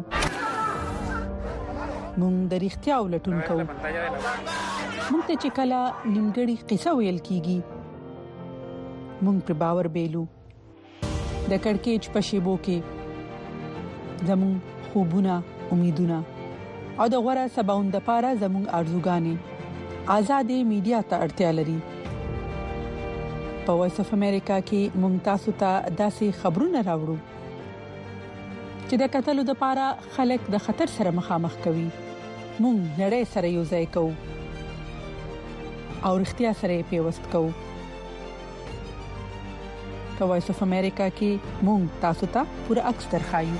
موږ د اړتیا ولټون کوو موږ ته چې کله نیمګړی قصه ویل کیږي موږ پر باور بیلو د کڑکېچ په شیبو کې زموږ خوبونه امیدونه او د غوړه سباوند لپاره زموږ ارزوګانې آزادې میډیا ته اړتیا لري په وایس اف امریکا کې ممتاز ته داسې خبرونه راوړو چې د قتلو لپاره خلک د خطر سره مخامخ کوي موږ نړۍ سره یو ځای کوو او اړتیا سره پیوست کوو په وایس اف امریکا کې موږ تاسو ته پوره عکس درخایو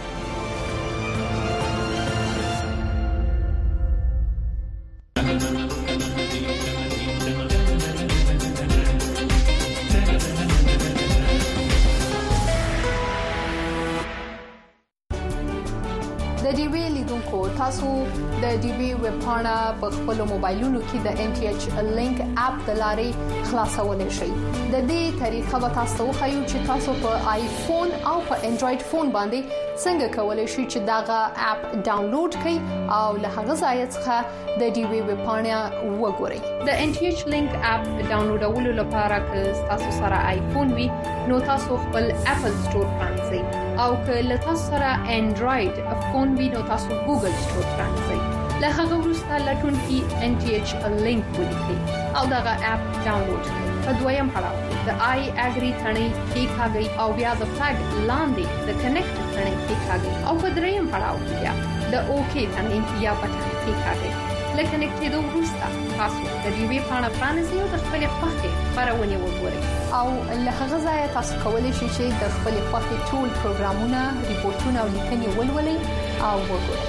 تاسو د ډي وی ویب پاڼه په خپل موبایلونو کې د NTH لینک اپ د لارې خلاصولای شئ د دې طریقه به تاسو خو چې تاسو په آیفون او په انډراید فون باندې څنګه کولای شئ چې داغه اپ ډاونلوډ کړئ او له هغه ځای څخه د ډي وی ویب پاڼه وګورئ د NTH لینک اپ ډاونلوډولو لپاره که تاسو سره آیفون وي نو تاسو خپل اپل سٹور پرانځئ او که له تاسو سره انډراید فون وي نو تاسو ګوګل سٹور پرانځئ له هغه وروسته لټون کې NTH لینک ولیکئ او دغه اپ ډاونلوډ کړئ په دویم پړاو د آی اګری ثنې کې ښاګي او بیا د فلګ لاندې د کنیکټ ثنې کې ښاګي او په دریم پړاو کې د اوکې ثنې یا بټن کې ښاګي لکه نکټېدو وروسته تاسو د دې وی پاڼه پرانیزئ او د خپل خوښې خبرونه وګورئ او له هغه ځایه تاسو کولی شئ چې د خپل خوښې ټول پروګرامونه ریپورتونه او لیکنې ولولئ او وګورئ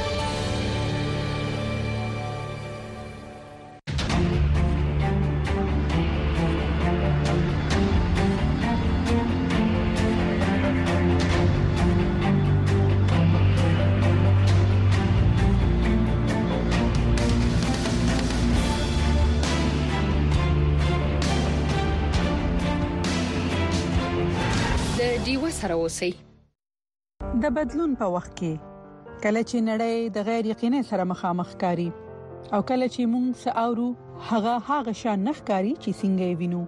سره اوسئ د بدلون په وخت کې کله چې نړۍ د غیر یقیني سره مخامخ کاری او کله چې موږ ساورو هغه شان نخکاری چې څنګه یې وینو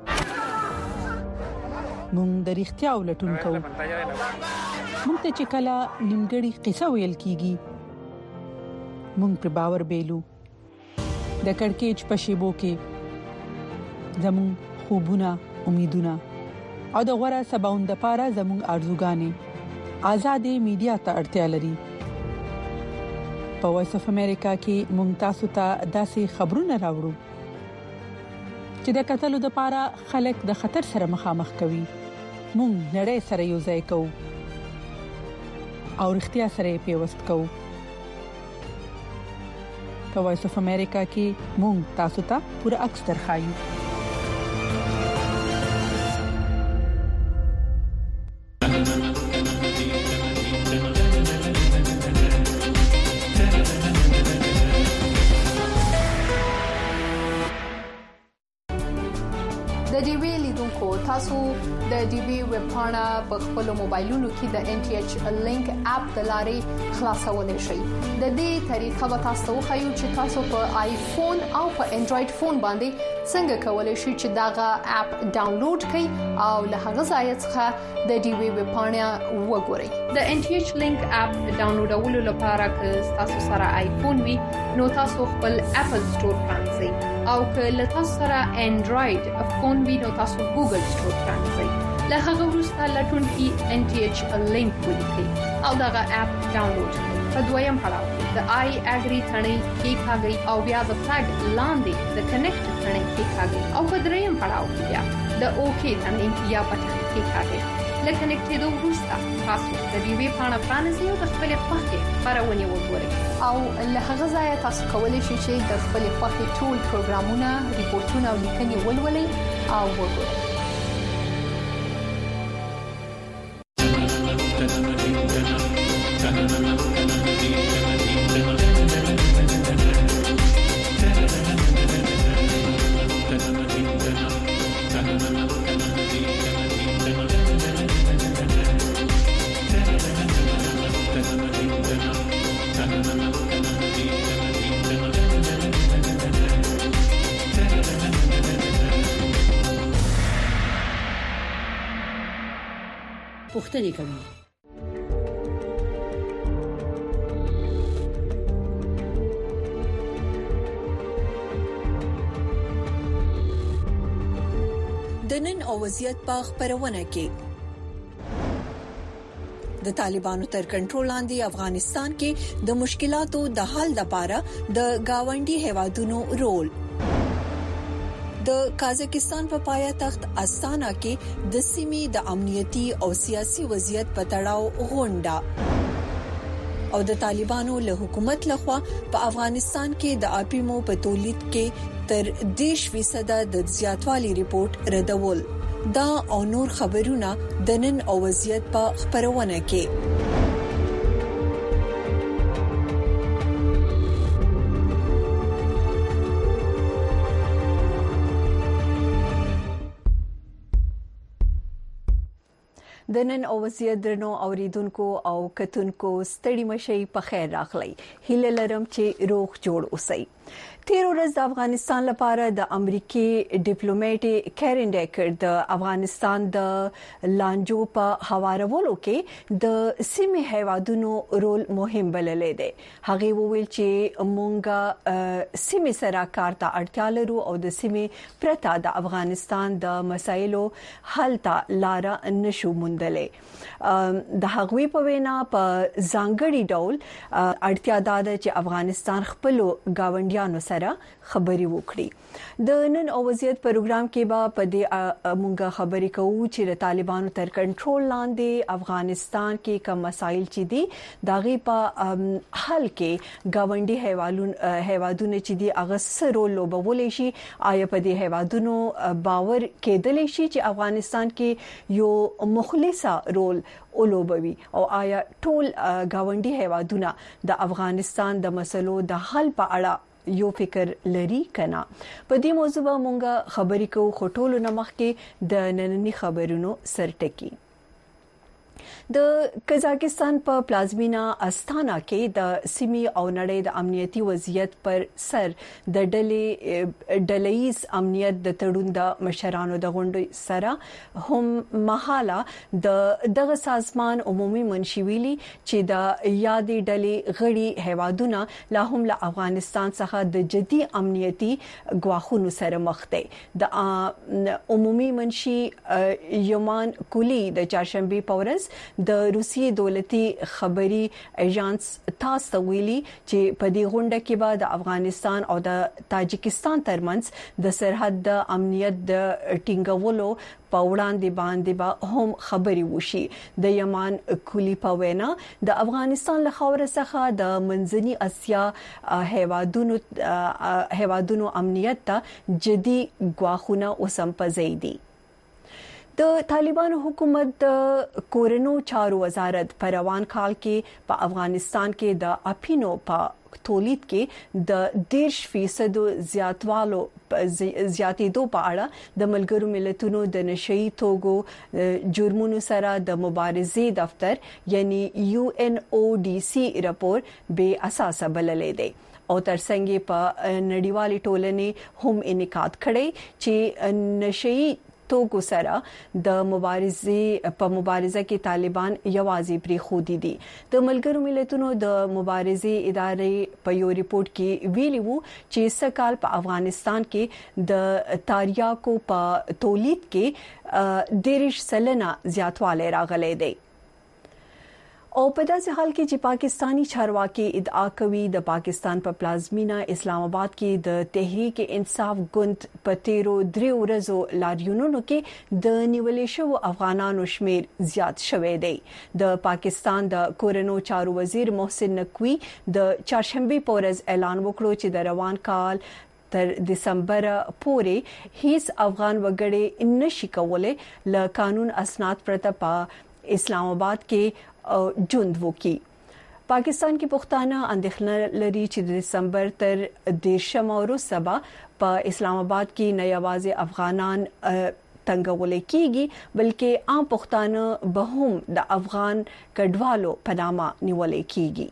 موږ د اړتیا ولټون کوو موږ ته چې کله نیمګړی قصه ویل کیږي موږ پر باور بیلو د کڑکېچ په شیبو کې زموږ خوبونه امیدونه او د غوړه سباوند لپاره زموږ ارزوګانې آزادې میډیا ته اړتیا لري په وایس اف امریکا کې ممتاز ته داسې خبرونه راوړو چې د قتلو لپاره خلک د خطر سره مخامخ کوي موږ نړۍ سره یو ځای کوو او اړتیا سره پیوست کوو په وایس اف امریکا کې موږ تاسو ته پوره عکس درخایو تاسو د ډي وی ویب پاڼه په خپل موبایلونو کې د NTH لینک اپ د لارې خلاصولای شئ د دې طریقه به تاسو خو چې تاسو په آیفون او په انډراید فون باندې څنګه کولای شئ چې داغه اپ ډاونلوډ کړئ او له هغه ځای څخه د ډي وی ویب پاڼه وګورئ د NTH لینک اپ ډاونلوډولو لپاره که تاسو سره آیفون وي نو تاسو خپل اپل سٹور پرانځئ او که له تاسو سره انډراید فون وي نو تاسو ګوګل سٹور پرانځئ له هغه وروسته لټون کې NTH لینک ولیکئ او دغه اپ ډاونلوډ کړئ په دویم پړاو د آی اګری ثنې کې ښاګي او بیا د فلګ لاندې د کنیکټ ثنې کې ښاګي او په دریم پړاو کې بیا د اوکې ثنې یا بټن کې ښاګي لکه نکټېدو وروسته تاسو د دې وی پاڼه پرانیزئ او د خپل خوښې خبرونه وګورئ او له هغه ځایه تاسو کولی شئ چې د خپل خوښې ټول پروګرامونه ریپورتونه او لیکنې ولولئ او وګورئ پوښتنې کوي. د نن او وضعیت په خبرونه کې د طالبانو تر کنټرول لاندې افغانستان کې د مشکلاتو د حل لپاره د گاونډي هیوادونو رول، د قازقستان په پایتخت استانا کې د سیمې د امنیتي او سیاسي وضعیت په تړاو غونډه، او د طالبانو له حکومت لخوا په افغانستان کې د اپیمو په تولید کې تر 10% د زیاتوالي ریپورت ردول. دا او نور خبرونه د نن او وضعیت په خبرونه کې. د نن او وضعیت درنو اوریدونکو او کتونکو ستړي مشي په خیر راغلی. هیله لرم چې روغ جوړ اوسئ. تیر ورځ د افغانستان لپاره د امریکای ډیپلوماټ کیرن ډیکر د افغانستان د لانجو په هوارولو کې د سیمې هیوادونو رول مهم بللی دی. هغه وویل چې مونږه سیمې سره کار ته اړتیا لرو او د سیمې پرته د افغانستان د مسایلو حل ته لار نشو موندلې. د هغوی په وینا په ځانګړي ډول اړتیا ده چې افغانستان خپل گاونډیانو سره خبري وکړي. د نن او وضعیت پروګرام کې به په دې مونږه خبري کوو چې د طالبانو تر کنټرول لاندې افغانستان کې کوم مسایل چې دي داغي په حل کې گاونډي هیوادونو چې دي هغه سره لوبولې شي. آیا په دې هیوادونو باور کېدلی شي چې افغانستان کې یو مخلصه رول اولوبوي او آیا ټول گاونډي هیوادونه د افغانستان د مسلو د حل په اړه یو فکر لري کنه؟ په دې موضوع به مونږه خبرې کوو. خټولو نمخ کې د نننی خبرونو سرټکی. د قزاقستان په پلازمینا استانا کې د سیمې او نړۍ د امنیتي وضعیت پر سر د ډله‌ییز امنیت د تړون د مشرانو د غونډې سره هم مهاله دغه سازمان عمومي منشي ویلي چې د یادې ډلې غړي هیوادونه لا هم له افغانستان څخه د جدي امنیتي ګواښونو سره مخ دي. د عمومي منشي یومان کولی د چهارشنبه په ورځ د روسیې دولتي خبري ایجانس تاس ته ویلي چې په دې غونډه کې به د افغانستان او د تاجکستان ترمنځ د سرحد د امنیت د ټینګولو په وړاندې باندې به هم خبري وشي. د یمان کولی په وینا د افغانستان له خاورې څخه د منځني اسیا هیوادونو امنیت ته جدي ګواښونه اوسم پزې دي. د طالبانو حکومت د کورنو چارو وزارت په روان کال کې په افغانستان کې د اپینو په تولید کې د 10% زیاتېدو په اړه د ملګرو ملتونو د نشئی توګو جرمونو سره د مبارزې دفتر یعنی UNODC راپور بے اساسه بللی دی. او ترڅنګ په نړیوالې ټولنې هم انعقاد کړي چې نشئی توګو سره د مبارزه کې طالبان یوازې پری خودي دي. د ملګرو ملتونو د مبارزې ادارې په یو ریپورت کې ویلي وو چې سکهال په افغانستان کې د تاریاکو په تولید کې 10% زیاتوالی راغلی دی. او په داسې حال کې چې پاکستانی چارواکي ادعا کوي د پاکستان په پلازمینا اسلام آباد کې د تحریک انصاف ګوند په 13 ورځو لاریونونو کې د نیولې شو افغانانو شمیر زیات شوی دی. د پاکستان د کورنو چارو وزیر محسن نقوی د چهارشنبه په ورځ اعلان وکړ چې د روان کال تر دسمبر پورې هیڅ افغان وګړي نشي کولای له قانون اسناد پرته په اسلام آباد کې ژوند وکړي. پاکستان کې پښتانه اندېښنه لري چې د دسمبر تر 10 وروسته په اسلام آباد کې نه یوازې افغانان تنګول کیږي بلکې عام پښتانه به هم د افغان کډوالو په نامه نیول کیږي.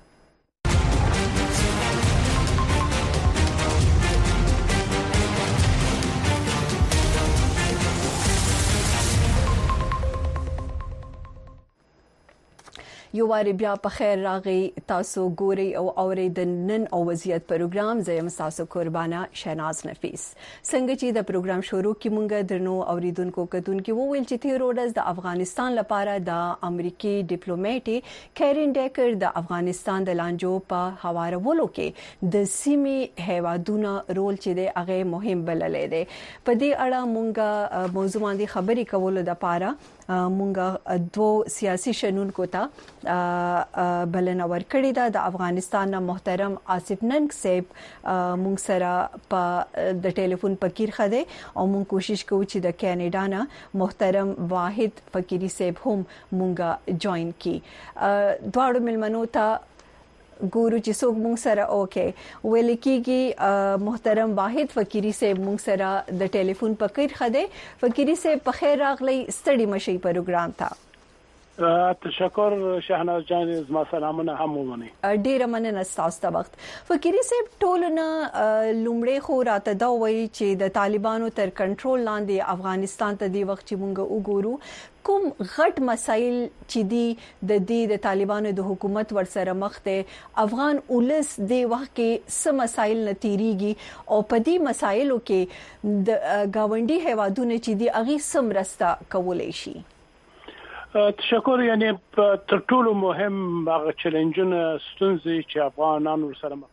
یو وار بیا په خیر راغی. تاسو ګوري او اوري د نن او وضعیت پروګرام. زه یم تاسو قربانه شهناز نفیس. څنګه چې د پروګرام شروع کې مونږ درنو اوریدونکو کتونکو وویل چې تیر ورځ د افغانستان لپاره د امریکای ډیپلوماټ کیرن ډیکر د افغانستان د لانجو په هوارولو کې د سیمې هیوادونو رول چې دی هغه مهم بللی دی. په دې اړه مونږ موضوع باندې خبرې کولو لپاره مونږ دوه سیاسي شنونکو ته بلنه ورکړې ده. د افغانستان محترم آصف ننګ صاحب مونږ سره په د ټلیفون پکیر خده او مونږ کوشش کوو چې د کینیډا نه محترم واحد فقيري صاحب هم مونږه جوائن کی. دواړو ملمنو ته ګورو چې څوک مونږ سره اوکې ویل کېږي. محترم واحد فقيري صاحب مونږ سره د ټلیفون پکیر خده. فقيري صاحب په خیر راغلی. ستړي مشي پروګرام ته. تشکر شهناز جان. زما سلامونه هم ومني. ډیره مننه تاسو ته وخت. فقيري صاحب ټول نه لومړی خو راته دا وایي چې د طالبانو تر کنټرول لاندې افغانستان ته دی وخت چې مونږ وګورو کوم غټ مسایل چې دی د طالبانو د حکومت ورسره مخ ته افغان اولس دی وخت کې سم مسایل نتیریږي او په دې مسایلو کې د گاونډي هیوادونو چې دی اغي سم راستا کولای شي. تشکر. یعنی تر ټولو مهم هغه چیلنجونه ستونزې چې افغانان ورسره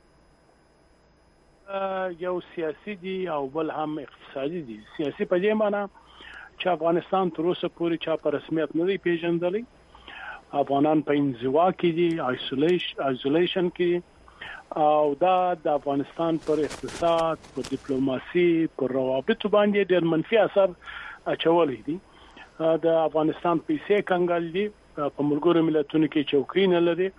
یو سیاسي دي او بل هم اقتصادي دي. سیاسي په دې معنی چې افغانستان تر اوسه پورې چا په رسمیت نه دی پیژندلی. افغانان په انزوا کې دي، آیزولیشن کې، او دا د افغانستان پر اقتصاد، پر ډیپلوماسي، پر روابطو باندې ډېر منفي اثر اچولی دي. د افغانستان پیسې کنګل دي، په ملګرو ملتونو کې چوکۍ نه لري.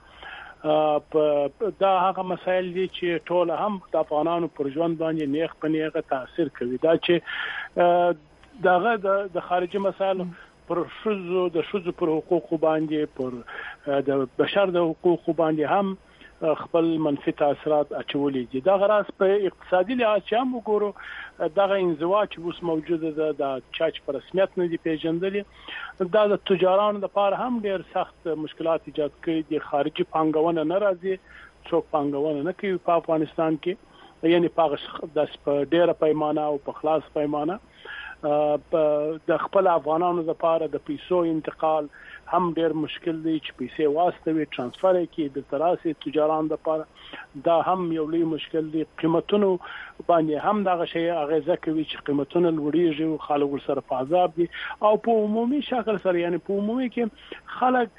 دا هغه مسایل دي چې ټول هم د افغانانو پر ژوند باندې نیغ په نیغه تاثیر کوي. دا چې دغه د خارجي مسایل پر شذو پر حقوقو باندې، پر د بشر د حقوقو باندې هم خپل منفي تاثیرات اچولي دي. دا غراس په اقتصادي لحاظ چې هم وګورو دغه انزوا چې اوس موجوده ده د چاچ پر رسمیت نه دي پیژندلي، دا د تجارانو لپاره هم ډېر سخت مشکلات ایجاد کړي دي. خارجي پانګونه نه راځي، څوک پانګونه نه کوي په افغانستان کې، یعنی په ډېره پیمانه او په خلاص پیمانه. د خپل افغانانو لپاره د پیسو انتقال هم ډېر مشکل دی چې پیسې واستوي، ترانسفر کې د تراسي تجاران لپاره دا هم یو لوی مشکل دی. قیمتونو باندې هم دا شی اغیزه کوي چې قیمتونه لوړیږي او خلک ورسره په عذاب دي. او په عمومي شکل سره، یعنی په عمومي کې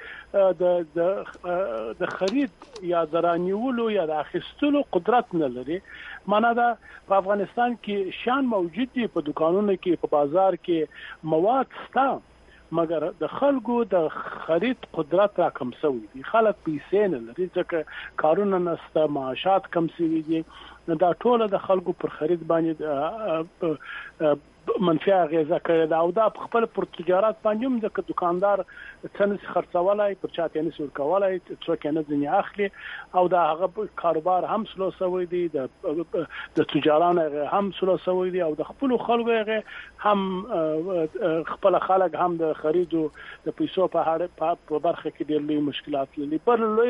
خلک د خرید یا درانیولو یا د اخیستلو قدرت نه لري. معنا دا په افغانستان کې شان موجود دي، په دکانونو کې، په بازار کې مواد شته، مګر د خلکو د خرید قدرت را کم شوی دی. خلک پیسې نه لري ځکه کارونه نشته، معاشات کم شوي دي. دا ټول د خلکو پر خرید باندې منفي اغیزه کړې ده. او دا په خپل پر تجارت باندې هم ځکه دکاندار څنګه خرڅولای، پر چاته نه سور کولای، څوک نه ځنی اخلي، او دا هغه کاروبار هم سلو شوی دی، د تجارانو هم سلو شوی دی، او د خپل خلکو هم خپل خلک هم د خریدو د پیسو په برخه کې ډېر لوی مشکلات لري.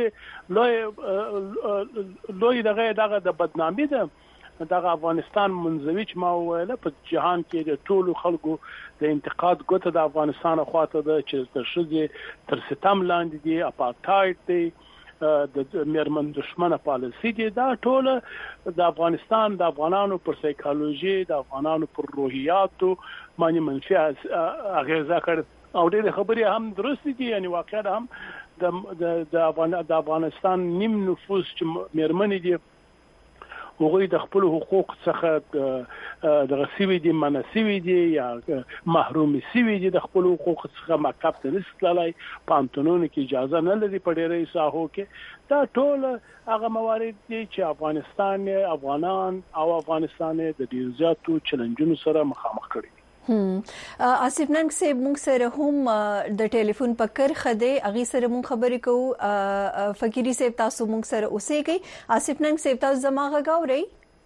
پر لوی دغه د بدنامي ده. دغه افغانستان منځوي چې ما ویل په جهان کې د ټولو خلکو د انتقاد ګوته د افغانستان خواته ده چې د شذې تر ستم لاندې دي، اپارټایډ دی، د میرمن دشمنه پالیسي دي. دا ټول د افغانستان د افغانانو پر سایکالوژي، د افغانانو پر روحیاتو باندې منفي اغیزه کړ. او ډېر خبرې هم درست دي، یعنی واقعا هم د افغانستان نیم نفوس چې میرمنې دي هغوی د خپل حقوق څخه د غسیوی دي، منسوي دي یا محرومي سوي دي. د خپل حقوق څخه مکتب ته نشتلای، پانتونونو کې اجازه نه لري په ډېرې ساحو کې. دا ټول هغه موارد دي چې افغانستان، افغانان او افغانستان د ډېر زیاتو چیلنجونو سره مخامخ کړي. آصف ننګ صاحب موږ سره هم د ټلیفون په کرخه دی اغه سره موږ خبرې کوو فقيري صاحب تاسو موږ سره اوسېږئ آصف ننګ صاحب تاسو زماغه غاورئ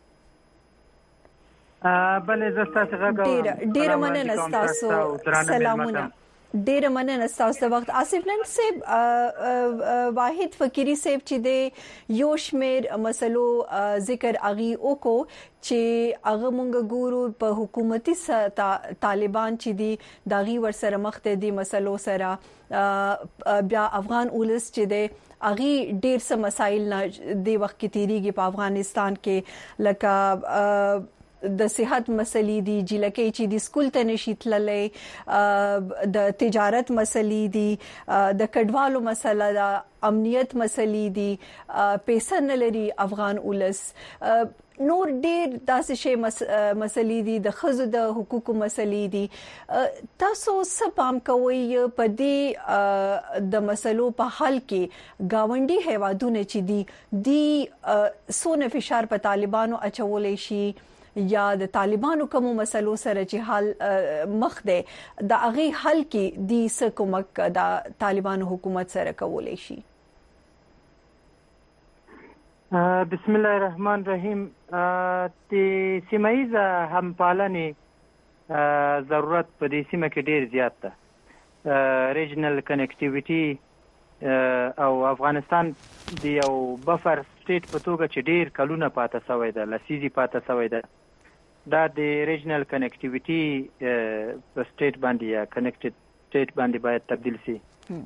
بلې زستا څنګه ډېر مننه تاسو سلامونه ډېر مننه تاسو د وخت آصف ننګ صاحب واحد فقيري صاحب چې د یو شمیر مسلو ذکر اغي اوکو چې هغه مونږ ګورو په حکومتي طالبان چې دي داغي ور سره مخ ته دي مسلو سره بیا افغان اولس چې دي اغي ډېر څه مسایل نه دی وخت کې تیریږي په افغانستان کې لکه د صحت مسلې دي جلکې چې د سکول ته نشي تللې د تجارت مسلې دي د کډوالو مسله د امنیت مسلې دي پیسې نه لري افغان اولس نور ډېر داسې شی مسلې دي د ښځو د حقوقو مسلې دي تاسو څه پام کوئ په دې د مسلو په حل کې گاونډي هیوادونه چې دي سونه فشار په طالبانو اچولې شي یا د طالبانو کوم مسلو سره چې حل مخ ده د هغه حل کې د څه کومک د طالبانو حکومت سره کولای شي بسم الله الرحمن الرحیم د سیمایي همپالنې ضرورت په دې سیمه کې ډیر زیات ده ریجنل کنیکټیویټي او افغانستان د یو بفر سټیټ په توګه چې ډیر کلونه پاتې شوی ده لسیزي پاتې شوی ده دا د ریجنل کنیکټیویټي په سټیټ باندې یا کنیکټډ سټیټ باندې باید تبدیل شي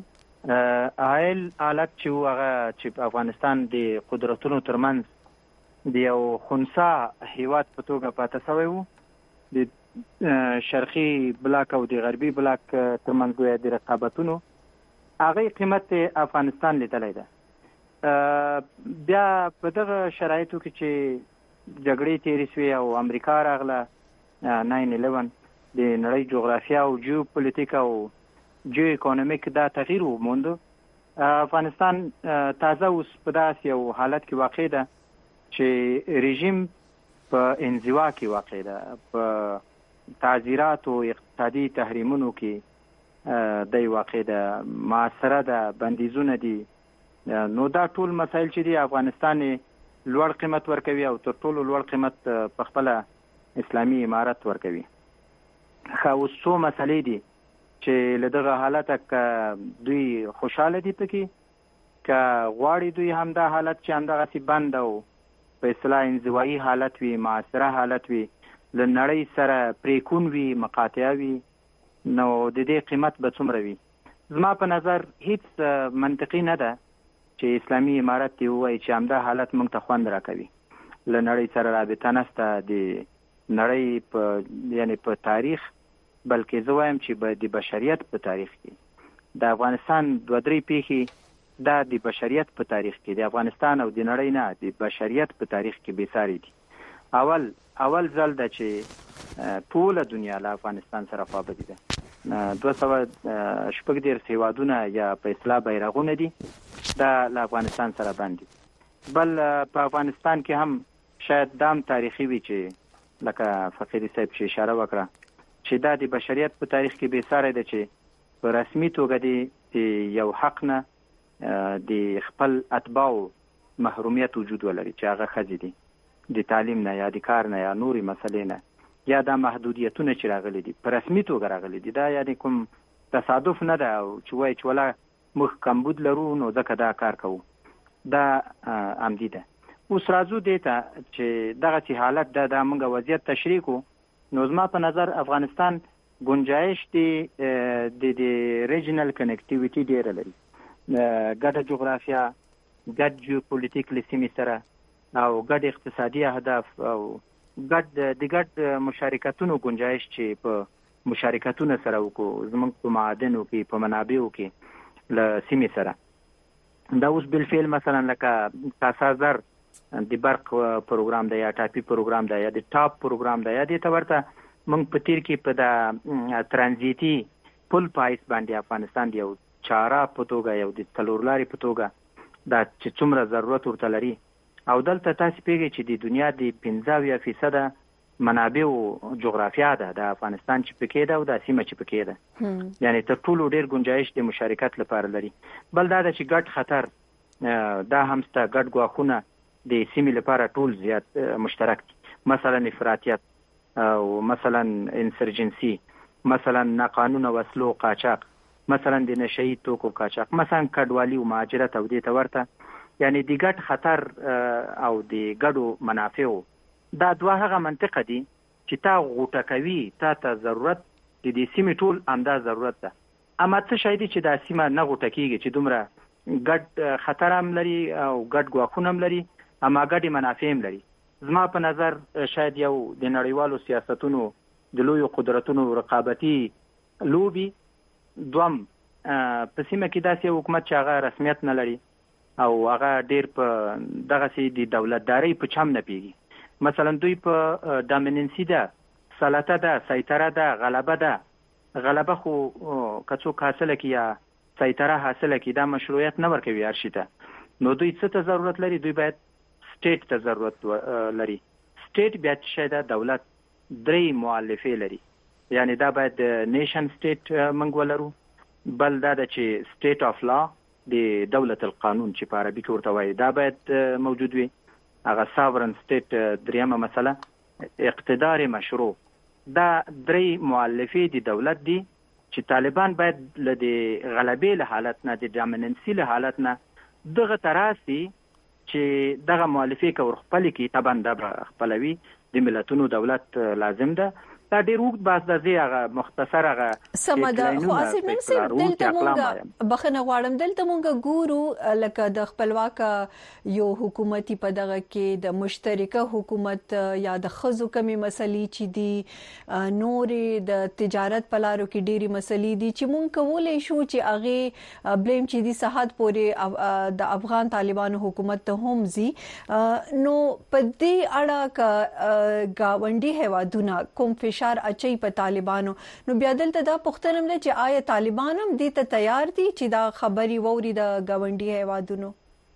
حالت چې هغه چې افغانستان د قدرتونو ترمنځ د یو خنثی هیواد په توګه پاتې شوی وو د شرقي بلاک او د غربي بلاک ترمنځ د رقابتونو هغه قیمت افغانستان لیدلای ده بیا په دغه شرایطو کې چې جګړې تیرې شوې او امریکا راغله 9/11 د نړۍ جغرافیا او جیوپولیټیک او جیو اکونومیک دا تغییر وموند افغانستان تازه اوس په داسې یو حالت کې واقع ده چې رژیم په انزوا کې واقع ده په تعزیرات او اقتصادي تحریمونو کې د واقع ده معاصره ده بندیزونه دي نو دا ټول مسایل چې دی افغانستان لوړ قیمت ورکوي او تر ټولو لوړ قیمت په خپل اسلامي امارت ورکوي خو څو مسلې دي چې لدغه حالت دوی خوشاله دي پکې ک غواړي دوی هم دا حالت چې همدغه سی بند او په اصطلاح انزوایي حالت وي معاصره حالت وي لنړۍ سره پریکون وي مقاطعه وي نو د دې قیمت به څومره وي زما په نظر هیڅ منطقي نه ده چې اسلامي امارت دی وایي چې همدا حالت موږ ته خوند راکوي لنړۍ سره رابطه نشته د نړۍ په یعنی په تاریخ بلکې زه وایم چې د بشریت په تاریخ کې د افغانستان 2-3 پیښې دا د بشریت په تاریخ کې د افغانستان او د نړۍ نه د بشریت په تاریخ کې بېساري دي اول ځل ده چې ټوله دنیا له افغانستان سره خوابدي ده 214 هیوادونه یا په اصطلاح بیرغونه دي دا له افغانستان سره باندې بل په افغانستان کې هم شاید دام تاریخي وي چې لکه فقيري صاحب چې اشاره وکړه چې دا د بشریت په تاریخ کې بېساری ده چې په رسمي توګه د یو حق نه د خپل اتباعو محرومیت وجود ولري چې هغه ښځې دي د تعلیم نه یا د کار نه یا نورې مسلې نه یا دا محدودیتونه چې راغلي دي په رسمي توګه راغلي دي دا یعنی کوم تصادف نه ده چې وایي چې ولا موږ کمبود لرو نو ځکه دا کار کوو دا عمدي ده اوس راځو دې ته چې دغه حالت دا موږ وضعیت تشریح کو نو زما په نظر افغانستان گنجائش د ریجنل کنیکټیویټي ډیر لري ګډه جغرافیا ګډ جیوپولیټیک لسیمې سره او ګډ اقتصادي اهداف او ګډ مشارکتونو گنجائش چې په مشارکتونو سره وکړو زموږ په معادنو کې په منابعو کې له سیمې سره دا اوس بالفعل مثلا لکه تاسازر د برق پروګرام دی یا ټاپي پروګرام دی یا د ټاپ پروګرام دی یا د تورته موږ په تیر کې په د ترانزیتي پل پایس باندې افغانستان دی یو چاره په توګه یو د تلورلاري په توګه دا چې څومره ضرورت ورته لري او دلته تاسو پیږئ چې د دنیا د 15% منابع او جغرافیا ده د افغانستان چې پکې ده او د سیمه چې پکې ده، یعنی تر ټولو ډیر گنجائش د مشارکت لپاره لري. بل دا چې ګډ خطر دا هم ست ګډ غواخونه د سیمې لپاره ټول زیات مشترک دي، مثلا افراطیت او مثلا انسرجنسی، مثلا ناقانونه وسلو قاچاق، مثلا د نشئی توکو قاچاق، مثلا کډوالي او مهاجرت او دې تورته، یعنی د ګډ خطر او د ګډو منافعو دا دوه هغه منطقه دي چې تا غوټه کوي، تا ضرورت د دې سیمې ټول انداز ضرورت ده. اما څه شي دي چې دا سیمه نه غوټه کیږي چې دومره ګډ خطر هم لري او ګډ غواخونه هم لري، اما ګډ منافع هم لري. زما په نظر شاید یو د نړیوالو سیاستونو د لویو قدرتونو رقابتي لوبي دوم په سیمه کې داسې حکومت چې هغه رسمیت نه لري او هغه ډیر په دغه سي د دولتداري په چم نه پیږي. مثلا دوی په ډامیننسي ده، سلطه ده، سیطره ده، غلبه ده. غلبه خو کڅو حاصله کی یا سیطره حاصله کی دا مشروعیت نه ورکوي ارشیته. نو دوی څه ته ضرورت لري؟ دوی باید سټیټ ته ضرورت لري. سټیټ بیا چې د دولت درې مؤلفه لري، یعنی دا باید نیشن سټیټ منګ ولرو، بل دا چې سټیټ اف لا د دولت القانون چې په عربي کې ورته وایي دا باید موجود وي. هغه ساورن سټیټ دریمه مسله اقتدار مشروع. دا درې مؤلفه د دولت دي چې طالبان باید له د غلبې له حالت نه، د ډامیننسي له حالت نه دغه تراسي چې دغه مؤلفه کور خپل کې طبعا د خپلوي د ملتونو دولت لازم ده. دا ډیر وخت باز د زیغه مختصر هغه سمدا خو اصل من سي دلته مونږ بخنه غواړم دلته مونږ ګورو لکه د خپلواک یو حکومتي په دغه کې د مشترکه حکومت یا د خزو کمی مسلې چې دي نورې د تجارت په لارو کې ډېری مسلې دي چې مونږ کولای شو چې هغه بلیم چې دي صحت پورې د افغان طالبانو حکومت ته هم زی. نو په دې اړه گاونډي هوادونه کوم فشار اچي په طالبانو، نو بیا دلته دا پوښتنه ده چې آیا طالبان هم دې ته تیار دي چې دا خبري ووري د گاونډي هوادونو؟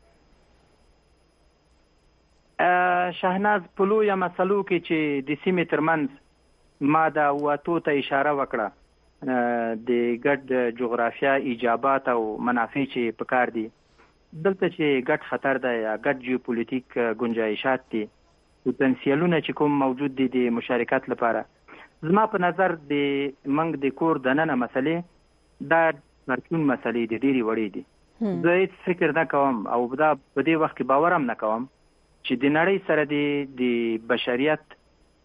شهناز پلو یا مسلو کې چې د سیمې ترمنځ ما دا واتو ته اشاره وکړه د ګډ جغرافیا ایجابات او منافع چې پکار دي، دلته چې ګډ خطر ده یا ګډ جیوپولیټیک گنجائشات دي، پوتنسیلونه چې کوم موجود دي د مشارکت لپاره، زما په نظر د منګ د کور دننه مسلې دا مرکون مسلې د ډېری وړې دي. زه هیڅ فکر نه کوم او دا په دې وخت کې باور هم نه کوم چې د نړۍ سره د بشریت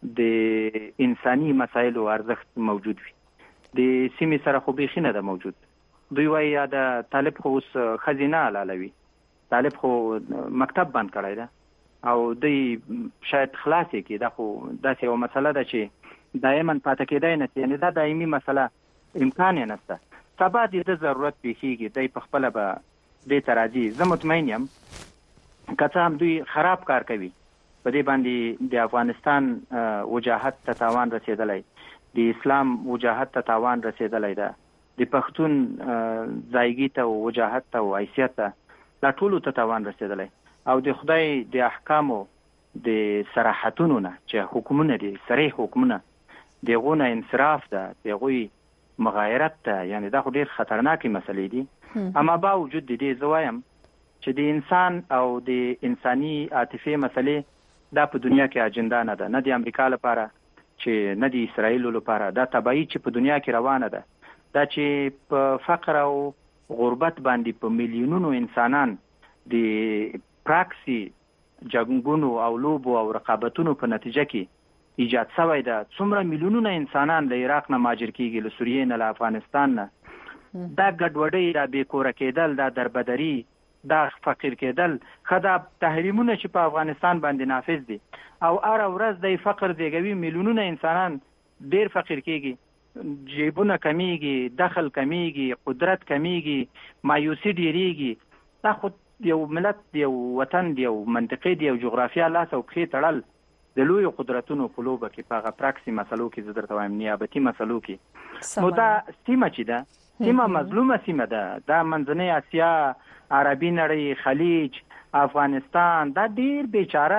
د انساني مسایلو ارزښت موجود وي. د سیمې سره خو بیخي نه ده موجود. دوی وایي یا د طالب خو اوس خزینه حلالوي، طالب خو مکتب بند کړی ده او دوی شاید خلاصې کې. دا خو داسې یوه مسله ده چې دائما پاتې کېدای نه، یعنی دا دایمي مسله امکان یې نشته. سبا د ضرورت پیښیږي، دی په خپله به دې ته راځي. زه مطمئن یم که څه هم دوی خراب کار کوي، په دې باندې د افغانستان وجاهت ته تاوان رسېدلی، د اسلام وجاهت ته تاوان رسېدلی ده، د پښتون ځایګي ته وجاهت ته او حیثیت ته دا ټولو ته تاوان رسېدلی. او د خدای د احکامو د صراحتونو نه چې حکمونه دي، صریح حکمونه، دغونه انصراف ده، دغوی مغایرت ده، یعنی دا خو ډیر خطرناکې مسلې دي. اما با وجود دې زه وایم چې د انسان او د انساني عاطفې مسلې دا په دنیا کې اجنډا نه ده، نه د امریکا لپاره چې نه د اسرائیلو لپاره. دا تبعی چې په دنیا کې روانه ده، دا چې په فقر او غربت باندې په میلیونونو انسانان د پراکسي جنگونو او لوبو او رقابتونو په نتیجه کې ایجاد شوی ده. څومره میلیونونه انسانان له عراق نه مهاجر کیږي، له سوریې نه، له افغانستان نه. دا ګډوډۍ، دا بېکوره کېدل، دا دربدري، دا فقیر کېدل، ښه دا تحریمونه چې په افغانستان باندې نافذ دي او هره ورځ د فقر زیږوي، میلیونونه انسانان ډېر فقیر کېږي، جیبونه کمیږي، دخل کمیږي، قدرت کمیږي، مایوسي ډېرېږي. دا خو یو ملت، یو وطن، یو منطقې، یو جغرافیا لاس او پښې تړل د لویو قدرتونو په لوبه کې، په هغه پراکسي مسلو کې، زه درته وایم نیابتي مسلو کې. نو دا سیمه چې ده، سیمه مظلومه سیمه ده. دا منځنۍ اسیا، عربي نړۍ، خلیج، افغانستان، دا ډیر بیچاره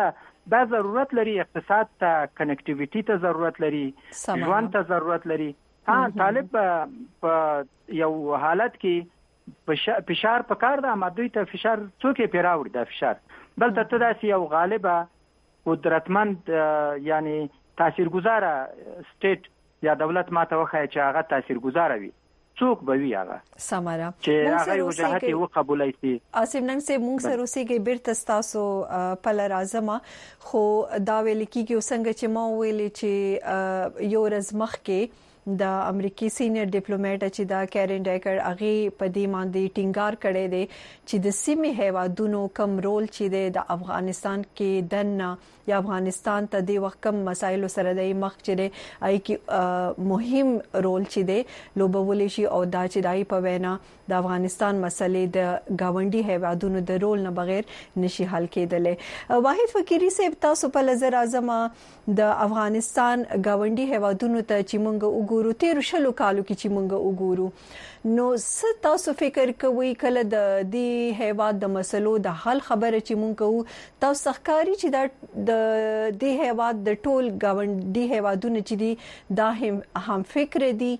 دا ضرورت لري، اقتصاد ته کنیکټیویټي ته ضرورت لري، ژوند ته ضرورت لري. طالب په یو حالت کې فشار پکار ده، اما دوی ته فشار څوک یې پیراوړي دا فشار. بل ته داسې یو غالبه قدرتمند یعنی تاثیرګذاره سټیټ یا دولت ماته وخایي چې هغه تاثیرګذاره وي، څوک به وي هغه سماره چې هغه وجاهت یې وقبولای شي. عاصم ننګ سے مونږ سره اوسېږي بیرته ستاسو په لازمه خو دا ویل کېږي څنګه چې ما ویلې چې یو ورځ مخکې د امریکای سینیئر ډیپلوماټ چې دا کیرن ډیکر هغه په دې باندې ټینګار کړی دی چې د سیمې هیوادونو کم رول چې د افغانستان کې دنه یا افغانستان ته د وخت کم مسایلو سره د مخ چې آی کی مهم رول چې دی لوبول شي او دا چې دای په وینا د افغانستان مسلې د گاونډي هیوادونو د رول نه بغیر نشي حل کېدل. واحد فقيري صاحب تاسو په نظر اعظم د افغانستان گاونډي هیوادونو ته چې مونږ وګورو 13 کالو کې چې مونږ وګورو نو څه تاسو فکر کوئ کله د دې هیواد د مسلو د حل خبره چې مونږ کوو تاسو ښکاری چې د دې هیواد د ټول گاونډي هیوادونو چې دي دا هم فکر دي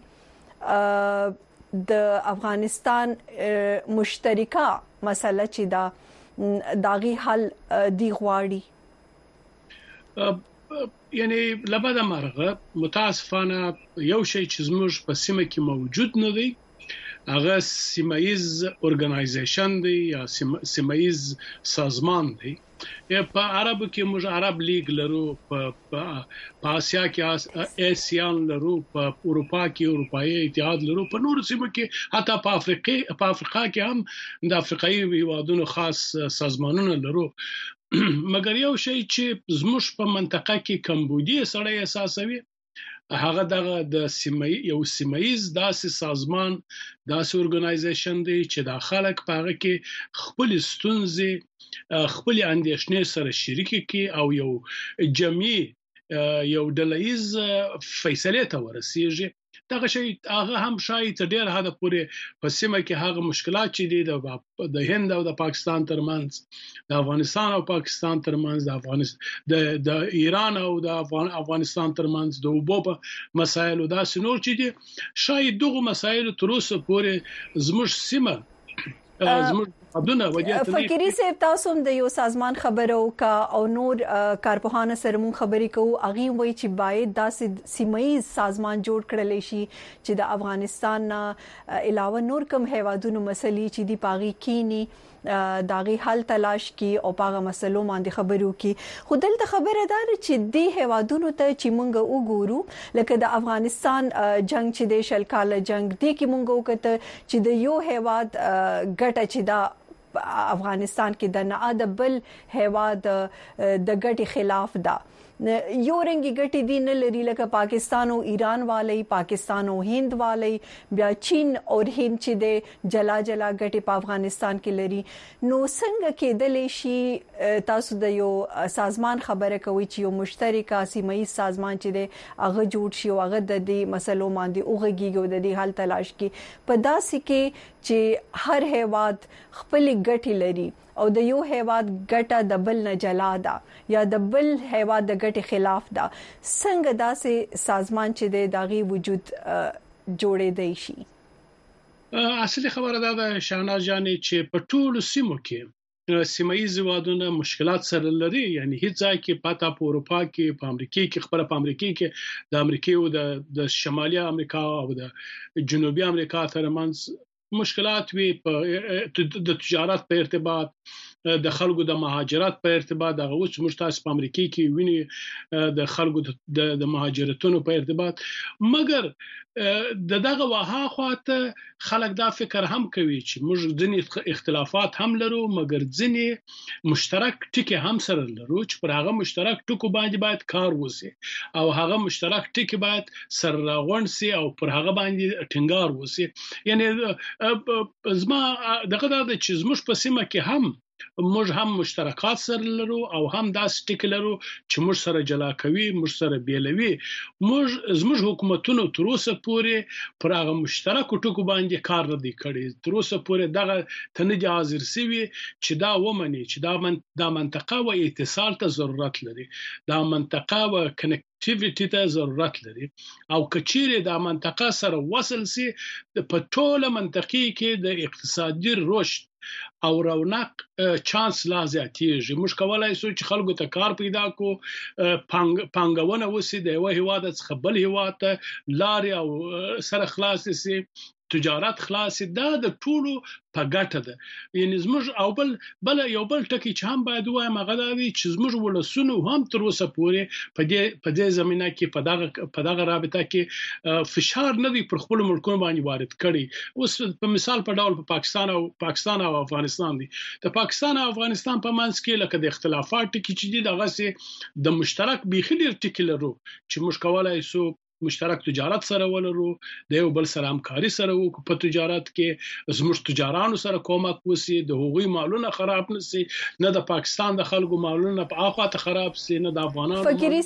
د افغانستان مشترکه مسله چې دا داغي حل دی غواړي. یعنی لبدا مرغه متاسفانه یو شی چې زموږ په سیمه کې موجود نه دی هغه سیمایز اورګنایزیشن دی یا سیمایز سازمان دی. په عربو کې موږ عرب لیگ لرو، په آسیا کې آسیان لرو، په اروپا کې اروپایي اتحاد لرو، په نور سیمو کې حتی په افریقا کې هم د افریقایي هیوادونو خاص سازمانونه لرو. مګر یو شی چې زموږ په منطقه کې کمبودي سره احساسوي هغه د یو سیمایز داسې سازمان داسې اورګنایزیشن دی چې د خلک په هغه کې خپل ستونزې خپل اندیشنې سره شریک کړي او یو جمعي یو ډلهیز فیصله ته ورسیږي. دغه شی هغه هم شاید ډیر حد پورې په سیمه کې هغه مشکلات چې دي د هند او د پاکستان ترمنځ، د افغانستان او پاکستان ترمنځ، د ایران او د افغانستان ترمنځ د اوبو په مسایلو داسې نور چې دي شاید دغه مسایل تر اوسه پورې زموږ سیمه فقيري صاحب تاسو د یو سازمان خبرو کا او نور کارپوهانه سره مون خبرې کوو اغي وای چې باید داسې سیمایي سازمان جوړ کړل شي چې د افغانستان علاوه نور کوم هیوادونو مسلې چې دی پاغي کینی داغي حل تلاش کی او پاغه مسلو باندې خبرو کی. خو دلته خبره ده چې دی هیوادونو ته چې مونږ وګورو لکه د افغانستان جنگ چې د شل کال جنگ دی کې مونږ وکړه چې د یو هیواد ګټه چې دا افغانستان کې د نه بل هیواد د ګټي خلاف ده یو رنګي ګټي دي نه لري لکه پاکستان او ایران والی، پاکستان او هند والی، بیا چین او هند چې د جلا ګټي په افغانستان کې لري. نو څنګه کېدلی شي تاسو د یو سازمان خبره کوي چې یو مشترکه سیمایي سازمان چې د هغه جوړ شي او هغه د دې مسلو باندې اوغږي او د دې حل تلاش کې په داسې کې چې هر هیواد خپل ګټي لري او د یو هیواد ګټه د بل نه جلا ده یا د بل هیواد د ګټې خلاف ده، څنګه داسې سازمان چې د داغي وجود جوړېدای شي؟ اصلي خبره ده شاهناز جانې چې په ټولو سیمو کې سیمایي هیوادونه مشکلات سره لري. یعنی هیڅ ځای کې پاته په اروپا کې، په امریکا کې، خبره په امریکا کې د امریکا او د شمالي امریکا او د جنوبي امریکا ترمنځ مشکلات وی د تجارت په ارتباط، د خلکو د مهاجرت په ارتباط، د اوس مشتاس په امریکا کې ویني د خلکو د مهاجرتونو په ارتباط. مګر دغه وها خواته خلک دا فکر هم کوي چې موږ ځینې اختلافات هم لرو مګر ځینې مشترک ټکي هم سره لرو چې پر هغه مشترک ټکو باید کار وشي او هغه مشترک ټکي باید سره راغونډ شي او پر هغه باندې ټینګار وشي. یعنی زما دغه د چې زموږ په سیمه کې هم موږ هم مشترکات سره لرو او هم داس ټکی لرو چې موږ سره جلا کوي، موږ سره بیلوي. زموږ حکومتونو تر اوسه پورې پر هغه مشترکو ټکو باندې کار نه دی کړی. تر اوسه پورې دغه تنه حاضر سوي چې دا ومني چې دا منطقه و اتصال ته ضرورت لري، دا منطقه و کنیکټیویټي ته ضرورت لري، او کچېره دا منطقه سره وصل سي په ټوله منطقه کې د اقتصادي رشد او رونق چانس لا زیاتېږي. موږ کولای شو چې خلکو ته کار پیدا کو، پانګونه وسی د یو هیواد څخه بل هیواد ته لارې او سره خلاص سي، تجارت خلاص. دا د ټولو په ګټه ده. یعنی زموږ او بل یو بل ټکی چې هم باید وایم هغه دا دی چې زموږ ولسونو هم تر اوسه پورې په دې زمينه کې په دغه رابطه کې فشار نه دی پر خپل ملکونو باندې وارد کړي. اوس په مثال په ډول په پاکستان او افغانستان دي. د پاکستان او افغانستان په منځ کې لکه د اختلافات ټکی چې دي دغه سي د مشترک بيخي ډیر ټکی لرو چې موږ کولای شو مشترک تجارت سره ولرو، د یو بل سره همکاري سره وکړو په تجارت کې، زموږ تجارانو سره کومک وسی، د هغوی مالونه خراب نشي، نه د پاکستان د خلکو مالونه په اخواته خراب سي، نه د افغانانو. فقيري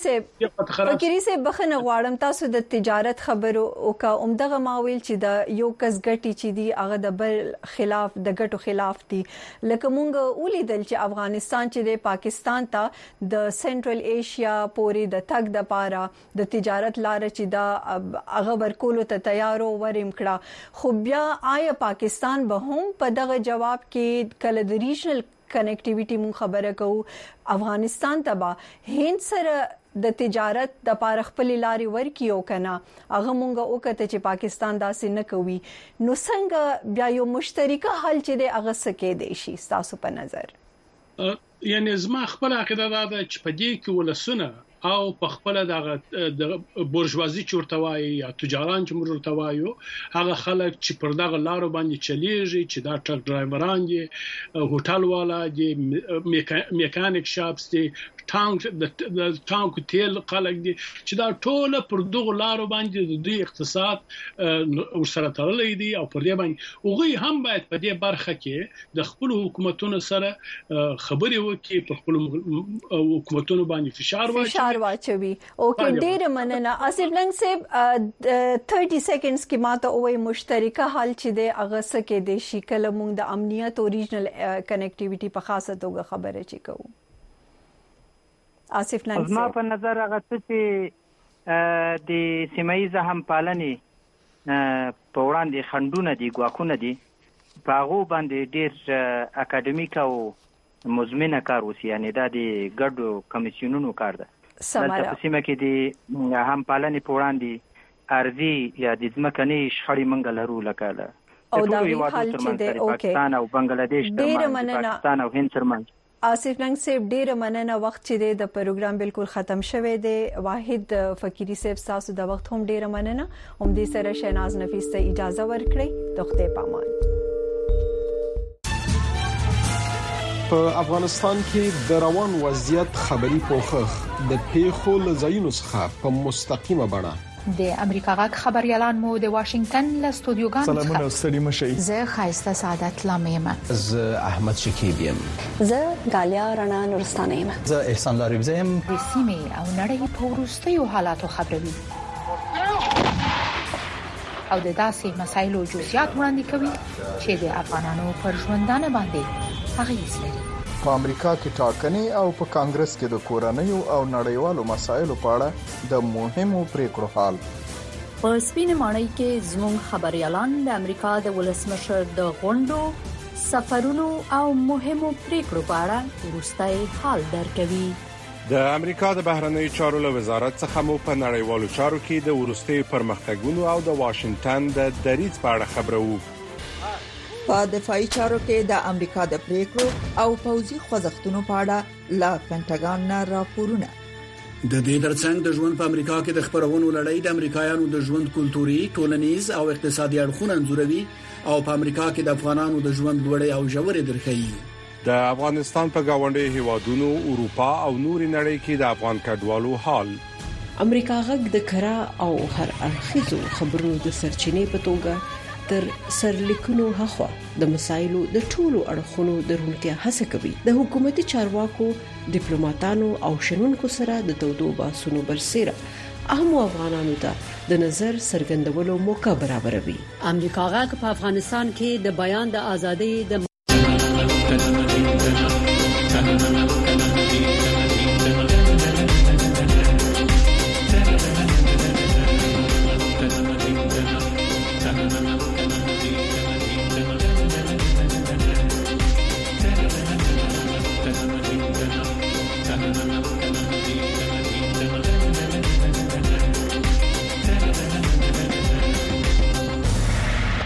سه بخنه غواړم تاسو د تجارت خبرو او کا عمدغه ماویل چې د یو کس ګټي چې دی هغه د بل خلاف د ګټو خلاف دي. لکه مونږ ولیدل چې افغانستان چې د پاکستان ته د سنټرل ایشیا پورې د تګ د پاره د تجارت لار دا هغه ورکول ته تیارو وریم کړه، خو بیا آیا پاکستان به هم په دغه جواب کې کله د ریجنل کنیکټیویټي مون خبره کوو، افغانستان ته به هند سره د تجارت د پاره خپل لاري ورکیو کنه، هغه مونږه وکړه چې پاکستان داسې نه کوي. نو څنګه بیا یو مشترکه حل چې د هغه سکه دی شي تاسو په نظر؟ یعنی زما خپل عقیده ده چې په دې کې ولسونه او په خپل د بورژوازي چورتوای یا تجاران چې موږ ورتوایو، هغه خلک چې پر دغه لارو باندې چلیږي، چې دا ټرک ډرایوران دي، هوټل والا دي، میکانیک شاپس دي، د ټانک تیل خلک دي، چې دا ټول پر دغه لارو باندې د دوی اقتصاد ورسره تړلې دي، او پر دې باندې هغوی هم باید په دې برخه کې د خپل حکومتونو سره خبرې وکړي، پر خپل حکومتونو باندې فشار واچوي. اوکې، ډېر مننه. آصف لنګ صاحب 30 سیکنډز کې ماته اوه مشترکه حل چې د هغه سکه د شي کله مونږ د امنیت او ریجنل کنیکټیویټي په خاصه توګه خبره چي کوو. آصف لنګ زما په نظر هغه چې د سیمایي هم پالنې په وړاندې خندونه دي، ګواکونه دي، په هغه باندې ډېر اکاډمیک او مزمنه کار وسی، یعنی دا د ګډو کمیسیونونو کار ده. دلته په سیمه کې د هم پالنې په وړاندې ارضي یا د ځمکني شخړې منګ لرو لکه او دا حل چې د پاکستان او بنگلاديش ترمنځ، پاکستان او هند ترمنځ. آصف لنګ صاحب ډېر مننه. وخت چې د پروګرام بالکل ختم شوه دی. واحد فقيري صاحب تاسو د وخت هم ډېر مننه. هم دې سره شهناز نفیس ته اجازه ورکړئ. د خدای پامان. په افغانستان کې د روان وضعیت خبري پوښښ د پیښو لزاینو څخه په مستقیمه بڼه د امریکا غږ خبريالان مو د واشنگټن له استودیوګانو څخه سلامونه ستړي مشئ. زه خایسته سعادت لامیم. زه احمد شکیب یم. زه غالیا رڼا نورستانه یم. زه احسان لاریب یم. د سیمې او نړۍ په وروستیو حالاتو خبروي او د داسې مسایلو جزئیات وړاندې کوي چې د افغانانو پر ژوندانه باندې اغیز لري. په امریکا کې ټاکنې او په کانګرس کې د کورنیو او نړیوالو مسایلو په اړه د مهمو پریکړو حال. په سپینې ماڼۍ کې زموږ خبريالان د امریکا د ولسمشر د غونډو، سفرونو او مهمو پریکړو په اړه وروستي حال درکوي. د امریکا د بهرنیو چارو له وزارت څخه مو په نړیوالو چارو کې د وروستي پرمختګونو او د واشنگټن د دریځ په اړه خبرو. په دفاعي چارو کې د امریکا د پریکړو او پوځي خوځښتونو په اړه لا پینټاګان نه راپورونه. د دې ترڅنګ د ژوند په امریکا کې د خبرونو لړۍ د امریکایانو د ژوند کلتوري، ټولنیز او اقتصادي اړخونه انځوروي او په امریکا کې د افغانانو د ژوند لوړې او ژورې درخي. د افغانستان په گاونډي هیوادونو، اروپا او نوري نړۍ کې د افغان کډوالو حال. امریکا غږ د کرا او هر اړخیزو خبرونو د سرچینې په توګه تر سرلیکونو هخوا د مسایلو د ټولو اړخونو د روڼتیا هڅه کوي. د حکومتي چارواکو، ډیپلوماټانو او شنونکو سره د تودو بحثونو برسېره اهم افغانانو ته د نظر څرګندولو موقع برابروي. امریکا غاک په افغانستان کې د بیان د ازادۍ د